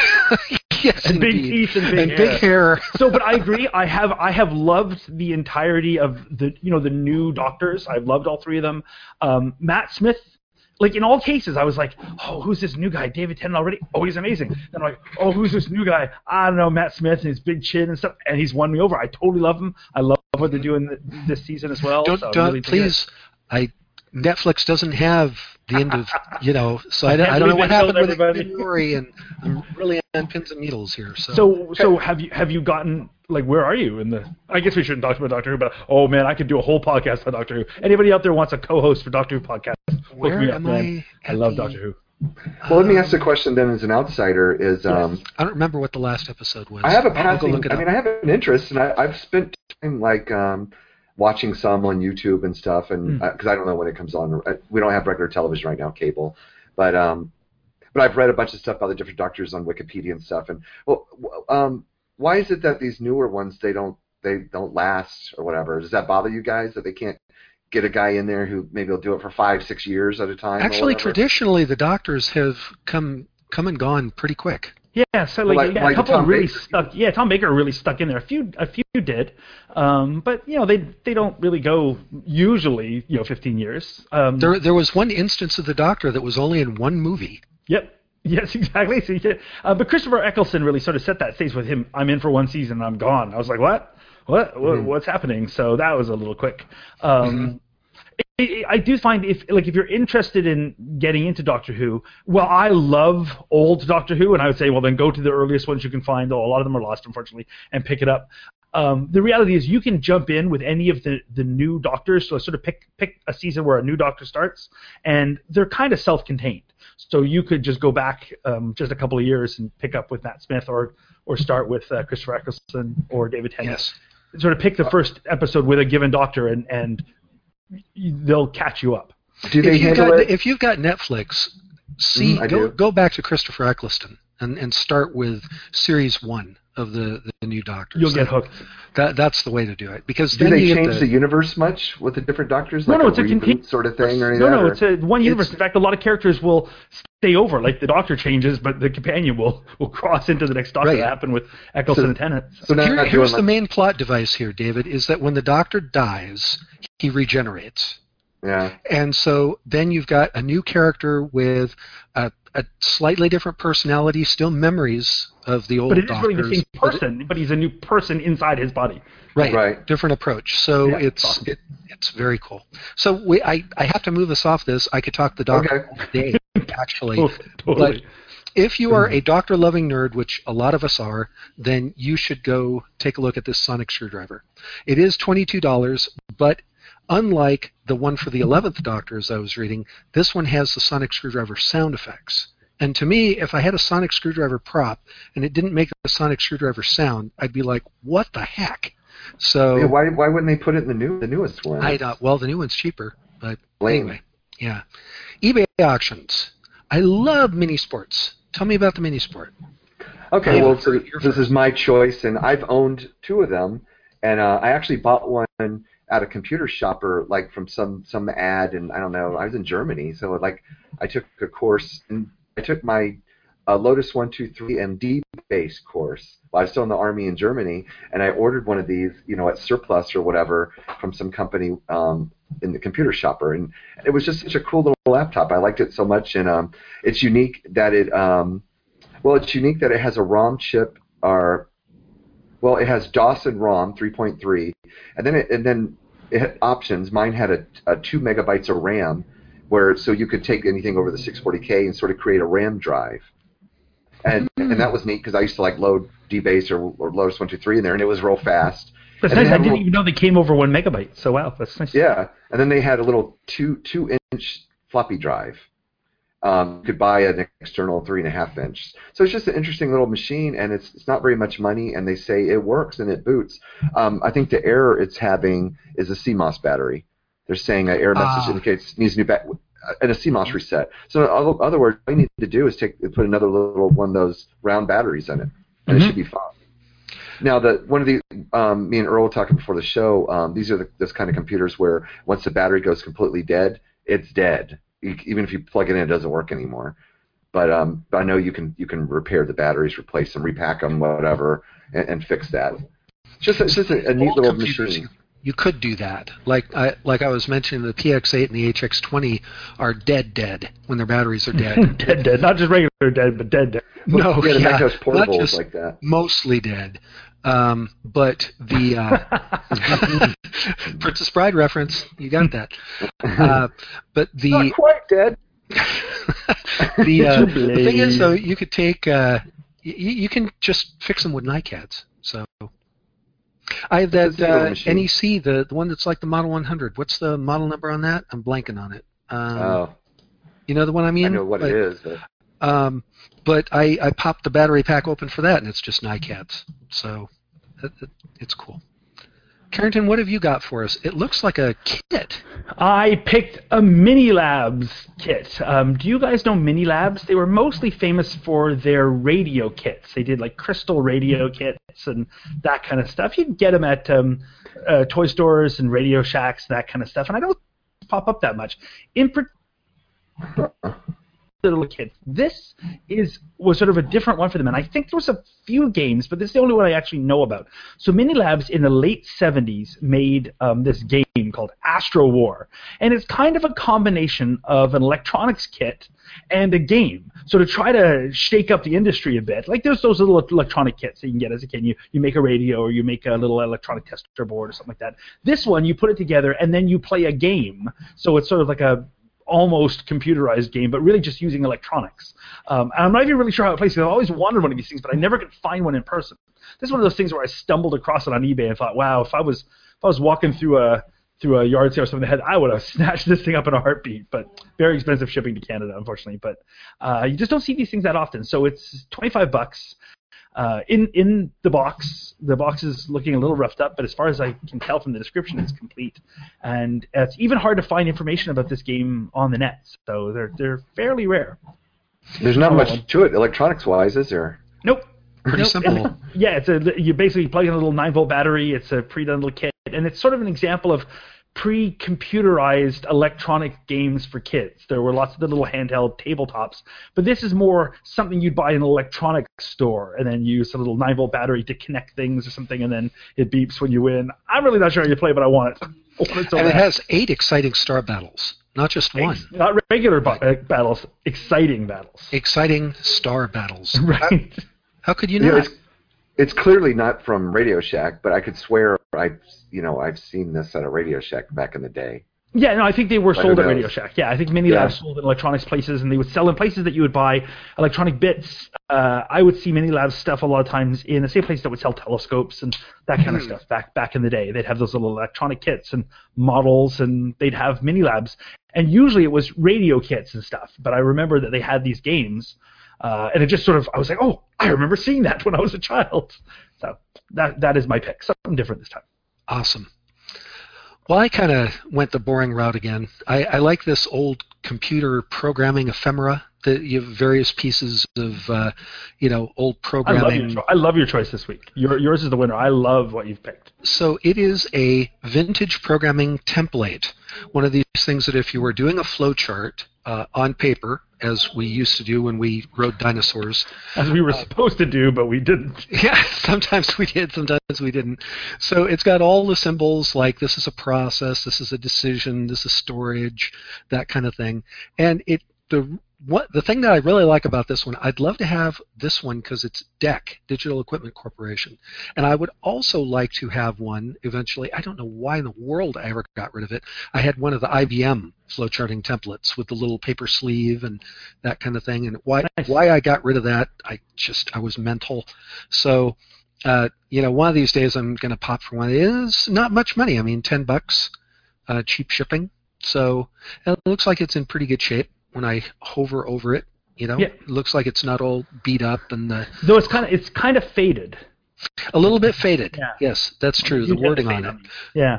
Yes, and big indeed. teeth and big and hair. big hair. So, but I agree. I have I have loved the entirety of the you know the new Doctors. I've loved all three of them. Um, Matt Smith, like in all cases, I was like, oh, who's this new guy? David Tennant already? Oh, he's amazing. Then I'm like, oh, who's this new guy? I don't know, Matt Smith and his big chin and stuff, and he's won me over. I totally love him. I love what they're doing th- this season as well. Don't, so don't really please. I Netflix doesn't have the end of you know, so I, I don't, can't I don't know believe what they happened killed with everybody. Story, and I'm really on pins and needles here. So, So, so have you have you gotten like where are you in the? I guess we shouldn't talk about Doctor Who, but oh man, I could do a whole podcast on Doctor Who. Anybody out there wants a co-host for Doctor Who podcast? where Look me up, am man. I? I at love the- Doctor Who. Well, let me ask the question then as an outsider is um, I don't remember what the last episode was. I have a I'll go passing, look it I up. mean, I have an interest, and I, I've spent time like um, watching some on YouTube and stuff, and Mm. because I don't know when it comes on. Uh, We don't have regular television right now, cable, but um, but I've read a bunch of stuff about the different Doctors on Wikipedia and stuff. And well, w- um, why is it that these newer ones they don't they don't last or whatever? Does that bother you guys that they can't get a guy in there who maybe will do it for five, six years at a time? or Actually, whatever? traditionally, the Doctors have come come and gone pretty quick. Yeah, so like, Like- yeah, like a couple Tom really Baker. stuck. Yeah, Tom Baker really stuck in there. A few, a few did, um, but you know they they don't really go usually you know fifteen years. Um, There, there was one instance of the Doctor that was only in one movie. Yep. Yes, exactly. So, yeah. uh, but Christopher Eccleston really sort of set that stage with him. I'm in for one season, and I'm gone. I was like, what? What? what Mm-hmm. What's happening? So that was a little quick. Um, I- I I do find if like if you're interested in getting into Doctor Who, well, I love old Doctor Who, and I would say, well, then go to the earliest ones you can find. Though a lot of them are lost, unfortunately, and pick it up. Um, the reality is, you can jump in with any of the, the new Doctors. So sort of pick pick a season where a new Doctor starts, and they're kind of self-contained. So you could just go back um, just a couple of years and pick up with Matt Smith, or or start with uh, Christopher Eccleston or David Tennant. Yes. Sort of pick the first episode with a given Doctor, and and they'll catch you up. Do they If you've, handle got, it? if you've got Netflix, see Mm, I go do. go back to Christopher Eccleston and, and start with series one of the, the new Doctors. You'll get hooked. That that's the way to do it, because Do then they you get change the, the universe much with the different Doctors? No, Like no, a it's a reboot contin- sort of thing or anything? No, no, or? it's a one universe. It's- In fact, a lot of characters will stay over. Like the Doctor changes, but the companion will, will cross into the next Doctor. Right. That happened with Eccleston So- and Tennant. So now Here, I'm here's doing the like, main plot device here, David, is that when the Doctor dies, he regenerates. yeah. And so then you've got a new character with a, a slightly different personality, still memories of the old But it is Doctors. really the same but it- person, but he's a new person inside his body. Right, Right. different approach. So Yeah, it's awesome. it, it's very cool. So we, I, I have to move us off this. I could talk the Doctor all day, actually. Oh, totally. If you are a Doctor-loving nerd, which a lot of us are, then you should go take a look at this sonic screwdriver. It is twenty-two dollars, but unlike the one for the eleventh Doctor, as I was reading, this one has the sonic screwdriver sound effects. And to me, if I had a sonic screwdriver prop and it didn't make a sonic screwdriver sound, I'd be like, what the heck? So Yeah, why why wouldn't they put it in the new the newest one? I thought, well, the new one's cheaper, but Lame. anyway, yeah. eBay auctions. I love mini sports. Tell me about the mini sport. Okay, Yeah, well, you're so first. this is my choice, and I've owned two of them, and uh, I actually bought one at a computer shopper, like from some some ad, and I don't know, I was in Germany, so like I took a course, and I took my uh, Lotus one two three and D-Base course while I was still in the Army in Germany, and I ordered one of these, you know, at surplus or whatever from some company um, in the computer shopper, and it was just such a cool little laptop. I liked it so much, and um, it's unique that it, um, well, it's unique that it has a ROM chip, or well, it has DOS and ROM three point three, and then it, and then it had options. Mine had a, a two megabytes of RAM, where so you could take anything over the six forty K and sort of create a RAM drive, and Mm-hmm. and that was neat because I used to like load D-Base or, or Lotus one two three in there, and it was real fast. That's And nice. they I had a didn't little- even know they came over one megabyte. So wow, that's nice. Yeah, and then they had a little two two inch floppy drive. Um, you could buy an external three and a half inch. So it's just an interesting little machine, and it's it's not very much money. And they say it works and it boots. Um, I think the error it's having is a C M O S battery. They're saying an error message Ah. indicates needs a new bat and a C M O S reset. So in other, other words, all you need to do is take put another little one of those round batteries in it, and Mhm. it should be fine. Now, the one of the um, me and Earl were talking before the show. Um, these are the, those kind of computers where once the battery goes completely dead, it's dead. You, even if you plug it in, it doesn't work anymore. But, um, but I know you can you can repair the batteries, replace them, repack them, whatever, and, and fix that. It's just it's just a, a neat Old little computers, machine. You, you could do that. Like I like I was mentioning, the P X eight and the H X twenty are dead, dead when their batteries are dead. dead, dead. Not just regular dead, but dead, dead. no, yeah, the yeah, Macintosh not portables just like that. mostly dead. Um, but the uh, Princess Bride reference, you got that. Uh, but the Not quite dead. the, uh, To the thing is, blame. though, you could take uh, y- you can just fix them with NiCads. So I have It's a that little uh, machine. N E C, the the one that's like the Model one hundred. What's the model number on that? I'm blanking on it. Um, Oh, you know the one I mean? I know what But, it is. But Um, but I, I popped the battery pack open for that, and it's just NiCads. So it, it, it's cool. Carrington, what have you got for us? It looks like a kit. I picked a Mini Labs kit. Um, do you guys know Mini Labs? They were mostly famous for their radio kits. They did like crystal radio kits and that kind of stuff. You can get them at um, uh, toy stores and Radio Shacks, that kind of stuff. And I don't pop up that much. In particular, little kit. This is was sort of a different one for them, and I think there was a few games, but this is the only one I actually know about. So Mini Labs in the late seventies made um, this game called Astro War, and it's kind of a combination of an electronics kit and a game. So to try to shake up the industry a bit, like there's those little electronic kits that you can get as a kid. You you make a radio or you make a little electronic tester board or something like that. This one you put it together and then you play a game. So it's sort of like a almost computerized game, but really just using electronics. Um, and I'm not even really sure how it plays, because I've always wanted one of these things, but I never could find one in person. This is one of those things where I stumbled across it on eBay and thought, wow, if I was if I was walking through a through a yard sale or something, I would have snatched this thing up in a heartbeat. But very expensive shipping to Canada, unfortunately. But uh, you just don't see these things that often. So it's twenty-five bucks. Uh, in in the box, the box is looking a little roughed up, but as far as I can tell from the description, it's complete. And it's even hard to find information about this game on the net, so they're they're fairly rare. there's not much to it electronics-wise, is there? Nope. Pretty Nope, simple. and- yeah, it's a you basically plug in a little nine volt battery. It's a pre-done little kit, and it's sort of an example of pre-computerized electronic games for kids. There were lots of the little handheld tabletops, but this is more something you'd buy in an electronics store and then use a little nine volt battery to connect things or something, and then it beeps when you win. I'm really not sure how you play, but I want it. I want it so And it bad. has eight exciting star battles, not just one. Not regular ba- uh, battles, exciting battles. Exciting star battles. Right. How could you You know, not? it's, it's clearly not from Radio Shack, but I could swear I've you know I've seen this at a Radio Shack back in the day. Yeah, no, I think they were But sold who at Radio knows? Shack. Yeah, I think Mini Yeah. Labs sold in electronics places, and they would sell in places that you would buy electronic bits. Uh, I would see Mini Labs stuff a lot of times in the same place that would sell telescopes and that kind of Hmm. stuff back back in the day. They'd have those little electronic kits and models, and they'd have Mini Labs. And usually it was radio kits and stuff. But I remember that they had these games, uh, and it just sort of, I was like, oh, I remember seeing that when I was a child. So that that is my pick. Something different this time. Awesome. Well, I kind of went the boring route again. I, I like this old computer programming ephemera that you have various pieces of, uh, you know, old I love, programming. your cho- I love your choice this week. Your, yours is the winner. I love what you've picked. So it is a vintage programming template. One of these things that if you were doing a flowchart uh, on paper, as we used to do when we rode dinosaurs, As we were supposed to do, but we didn't. yeah, sometimes we did, sometimes we didn't. So it's got all the symbols like this is a process, this is a decision, this is storage, that kind of thing. And it the what the thing that I really like about this one, I'd love to have this one because it's D E C, Digital Equipment Corporation. And I would also like to have one eventually. I don't know why in the world I ever got rid of it. I had one of the I B M flowcharting templates with the little paper sleeve and that kind of thing. And why Nice. why I got rid of that, I just I was mental. So uh, you know, one of these days I'm going to pop for one. It is not much money. I mean, ten bucks, uh, cheap shipping. So it looks like it's in pretty good shape when I hover over it. You know, Yeah. it looks like it's not all beat up and the, Though it's kind of it's kind of faded. a little bit faded. Yeah. Yes, that's true. You The get the wording fade on it. Yeah.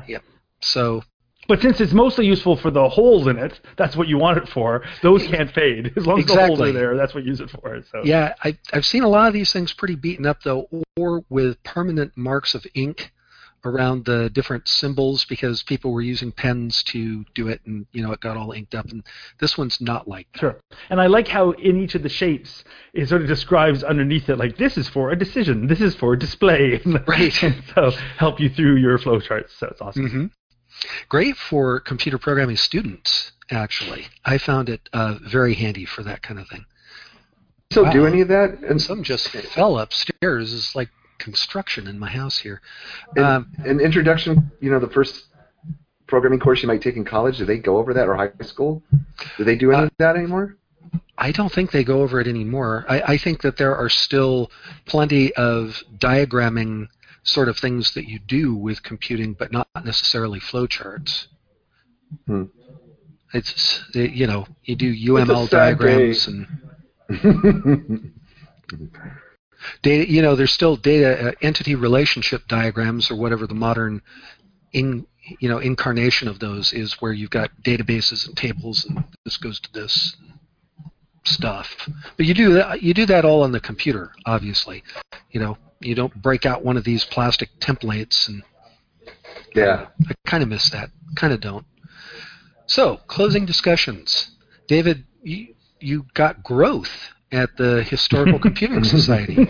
So But since it's mostly useful for the holes in it, that's what you want it for. Those can't fade. As long as the holes Exactly. are there, that's what you use it for. So yeah, I, I've seen a lot of these things pretty beaten up though, or with permanent marks of ink around the different symbols because people were using pens to do it, and you know it got all inked up. And this one's not like that. Sure. And I like how in each of the shapes it sort of describes underneath it, like this is for a decision, this is for a display. Right. And so help you through your flowcharts. So it's awesome. hmm Great for computer programming students. Actually, I found it uh, very handy for that kind of thing. So Wow. do any of that? And Some just fell upstairs. It's like construction in my house here. in, Um, in introduction, you know, the first programming course you might take in college, do they go over that, or high school? Do they do any Uh, of that anymore? I don't think they go over it anymore. I, I think that there are still plenty of diagramming sort of things that you do with computing, but not necessarily flowcharts. Hmm. It's it, you know you do U It's M a L sad diagrams day. and data. You know, there's still data uh, entity relationship diagrams or whatever the modern in you know incarnation of those is, where you've got databases and tables and this goes to this stuff. But you do that you do that all on the computer, obviously. You know, you don't break out one of these plastic templates, and Yeah. I kind of miss that. Kind of don't. So, closing discussions. David, you, you got growth at the Historical Computing Society.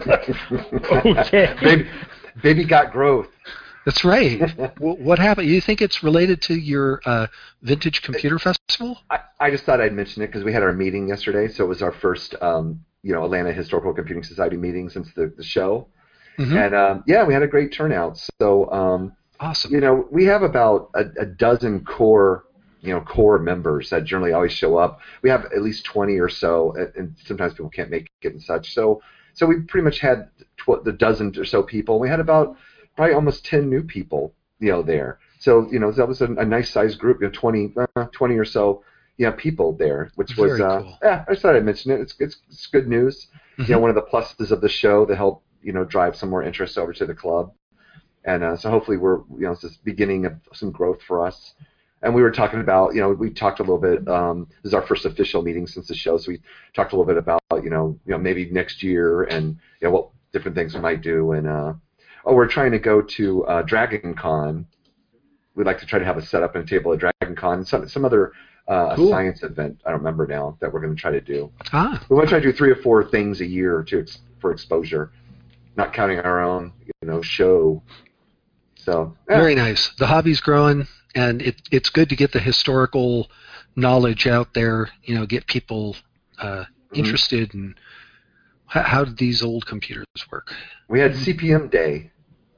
Okay. baby, baby got growth. That's right. W- what happened? You think it's related to your uh, Vintage Computer Festival? I, I just thought I'd mention it because we had our meeting yesterday, so it was our first, um, you know, Atlanta Historical Computing Society meeting since the, the show. Mhm. And, um, yeah, we had a great turnout. So, um, Awesome. you know, we have about a, a dozen core, you know, core members that generally always show up. We have at least twenty or so, and, and sometimes people can't make it and such. So, so we pretty much had tw- the dozen or so people. We had about probably almost ten new people, you know, there. So, you know, that was a, a nice sized group, you know, twenty, uh, twenty or so, you know, people there, which was, Very uh, cool. yeah, I just thought I'd mention it. It's, it's, it's good news. Mhm. You know, one of the pluses of the show to help, you know, drive some more interest over to the club. And uh, so hopefully we're, you know, it's this beginning of some growth for us. And we were talking about, you know, we talked a little bit, um, this is our first official meeting since the show, so we talked a little bit about, you know, you know, maybe next year and, you know, what different things we might do. And uh, oh, we're trying to go to uh, Dragon Con. We'd like to try to have a setup and a table at Dragon Con and some some other uh, Cool. science event. I don't remember now that we're going to try to do. Ah, We want to try to do three or four things a year to ex- for exposure, not counting our own you know show. So yeah. very nice. The hobby's growing, and it, it's good to get the historical knowledge out there. You know, get people uh, interested in how, how did these old computers work. We had C P M Day.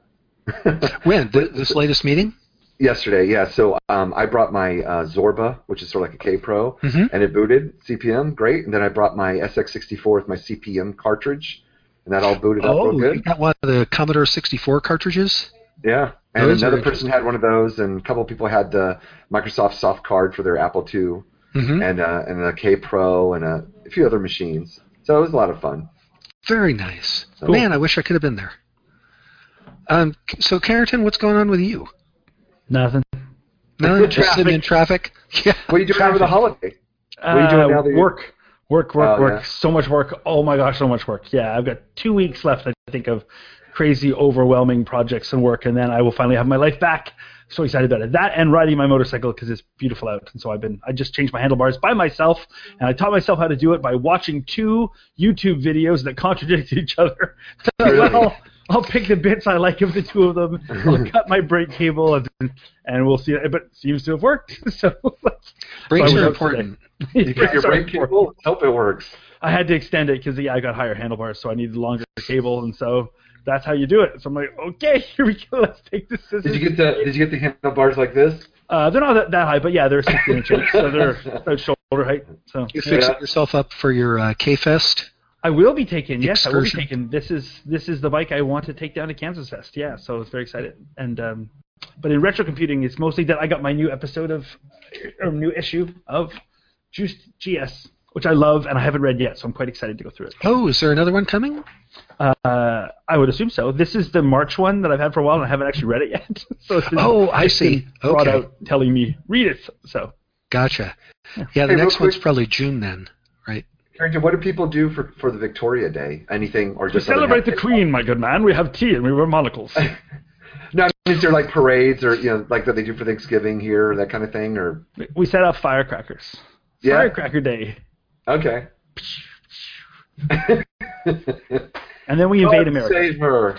When th- this latest meeting? Yesterday, yeah. So um, I brought my uh, Zorba, which is sort of like a K Pro, Mhm. and it booted C P M, great. And then I brought my S X sixty-four with my C P M cartridge, and that all booted up Oh, real good. you got one of the Commodore sixty-four cartridges? Yeah. And Those are another person interesting. had one of those, and a couple of people had the Microsoft soft card for their Apple two, Mm-hmm. and uh, and a K Pro, and a, a few other machines. So it was a lot of fun. Very nice. So- Man, I wish I could have been there. Um, so, Carrington, what's going on with you? Nothing. No, just sitting in traffic? Yeah. What are you doing over the holiday? Uh, What are you doing now that you're- work, work, work, Oh, work. yeah. So much work. Oh my gosh, so much work. Yeah, I've got two weeks left, I think, of crazy, overwhelming projects and work, and then I will finally have my life back. So excited about it. That and riding my motorcycle because it's beautiful out. And so I've been, I just changed my handlebars by myself, and I taught myself how to do it by watching two YouTube videos that contradict each other. Really? Well, I'll pick the bits I like of the two of them. I'll cut my brake cable, and, and we'll see. But it seems to have worked. So Brakes So I are was important. You put your brake cable? Hope it works. I had to extend it because yeah, I got higher handlebars, so I needed longer cable, and so that's how you do it. So I'm like, okay, here we go. Let's take this. Scissors. Did you get the Did you get the handlebars like this? Uh, they're not that, that high, but yeah, they're sixteen inches, so they're about shoulder height. So You fixing Yeah. yourself up for your uh, K-Fest? I will be taking. Yes, I will be Excursion. taking. This is this is the bike I want to take down to Kansas Fest. Yeah, so I was very excited. And um, but in retro computing, it's mostly that I got my new episode of or new issue of Juiced G S, which I love, and I haven't read yet, so I'm quite excited to go through it. Oh, is there another one coming? Uh, I would assume so. This is the March one that I've had for a while, and I haven't actually read it yet. So it's been, Oh, I it's see. been brought Okay. out telling me read it. So Gotcha. Yeah, the Hey, real next one's quick. probably June then, right? Carrington, what do people do for, for the Victoria Day? Anything or to just celebrate the Queen, my good man, we have tea and we wear monocles. No, I mean, is there like parades or you know like that they do for Thanksgiving here, that kind of thing, or We set up firecrackers. Yeah. Firecracker Day, okay. and then we invade God America. Save her.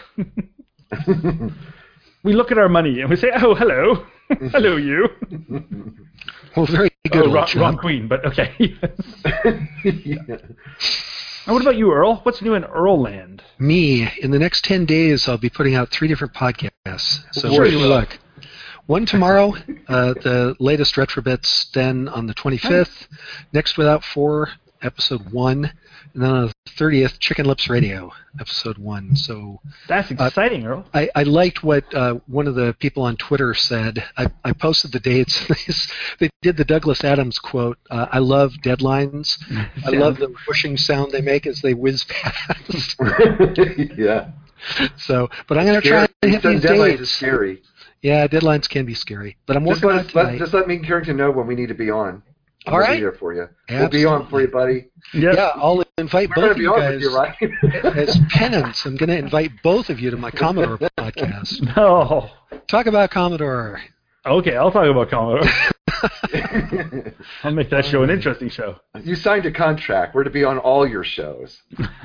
We look at our money and we say, "Oh, hello, hello, you." Well, very good. Oh, wrong, old wrong chap. queen, but okay. Yeah. And what about you, Earl? What's new in Earl Land? Me, in the next ten days, I'll be putting out three different podcasts. So Sure wish you me will. luck. One tomorrow, uh, the latest Retrobits, then on the twenty-fifth. Next Without Four, episode one. And then on the thirtieth, Chicken Lips Radio, episode one. So That's exciting, Earl. I, I liked what uh, one of the people on Twitter said. I, I posted the dates. They did the Douglas Adams quote. Uh, I love deadlines. I love the whooshing sound they make as they whiz past. Yeah. So, but I'm going to try and hit Scary. these Deadlines is dates. scary. Yeah, deadlines can be scary, but I'm Just working on it let, let, tonight. just let me and Carrington know when we need to be on. All we'll right. be there for you. We'll be on for you, buddy. Yes. Yeah, I'll invite We're both going to of be you on with you, guys right? as penance. I'm going to invite both of you to my Commodore podcast. No. Talk about Commodore. Okay, I'll talk about Commodore. I'll make that show an interesting show. You signed a contract. We're to be on all your shows.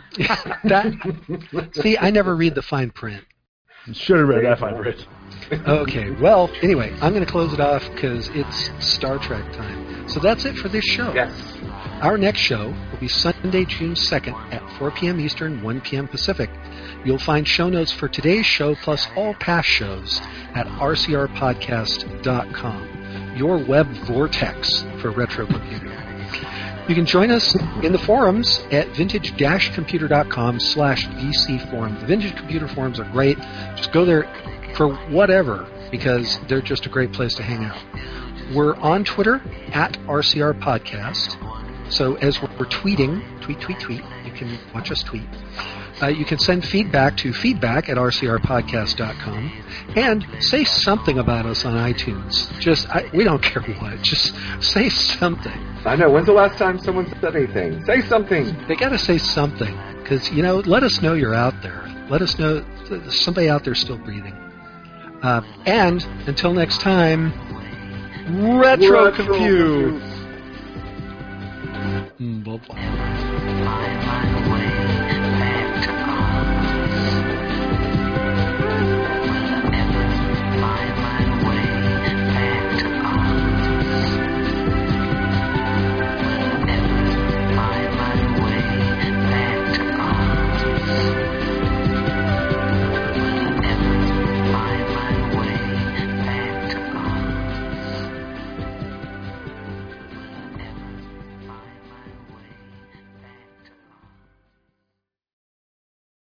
That, see, I never read the fine print. Should have read that fine print. Okay, well, anyway, I'm going to close it off because it's Star Trek time. So that's it for this show. Yes. Our next show will be Sunday, June second at four p.m. Eastern, one p.m. Pacific. You'll find show notes for today's show plus all past shows at r c r podcast dot com, your web vortex for retro computing. You can join us in the forums at vintage dash computer dot com slash V C forum. The Vintage Computer forums are great. Just go there for whatever because they're just a great place to hang out. We're on Twitter at R C R Podcast. So as we're tweeting, tweet, tweet, tweet, you can watch us tweet. Uh, you can send feedback to feedback at r c r podcast dot com and say something about us on iTunes. Just I, we don't care what. Just say something. I know. When's the last time someone said anything? Say something. They got to say something, because, you know, let us know you're out there. Let us know there's somebody out there still breathing. Uh, and until next time, retro, retro compute. compute. Mm, blah, blah.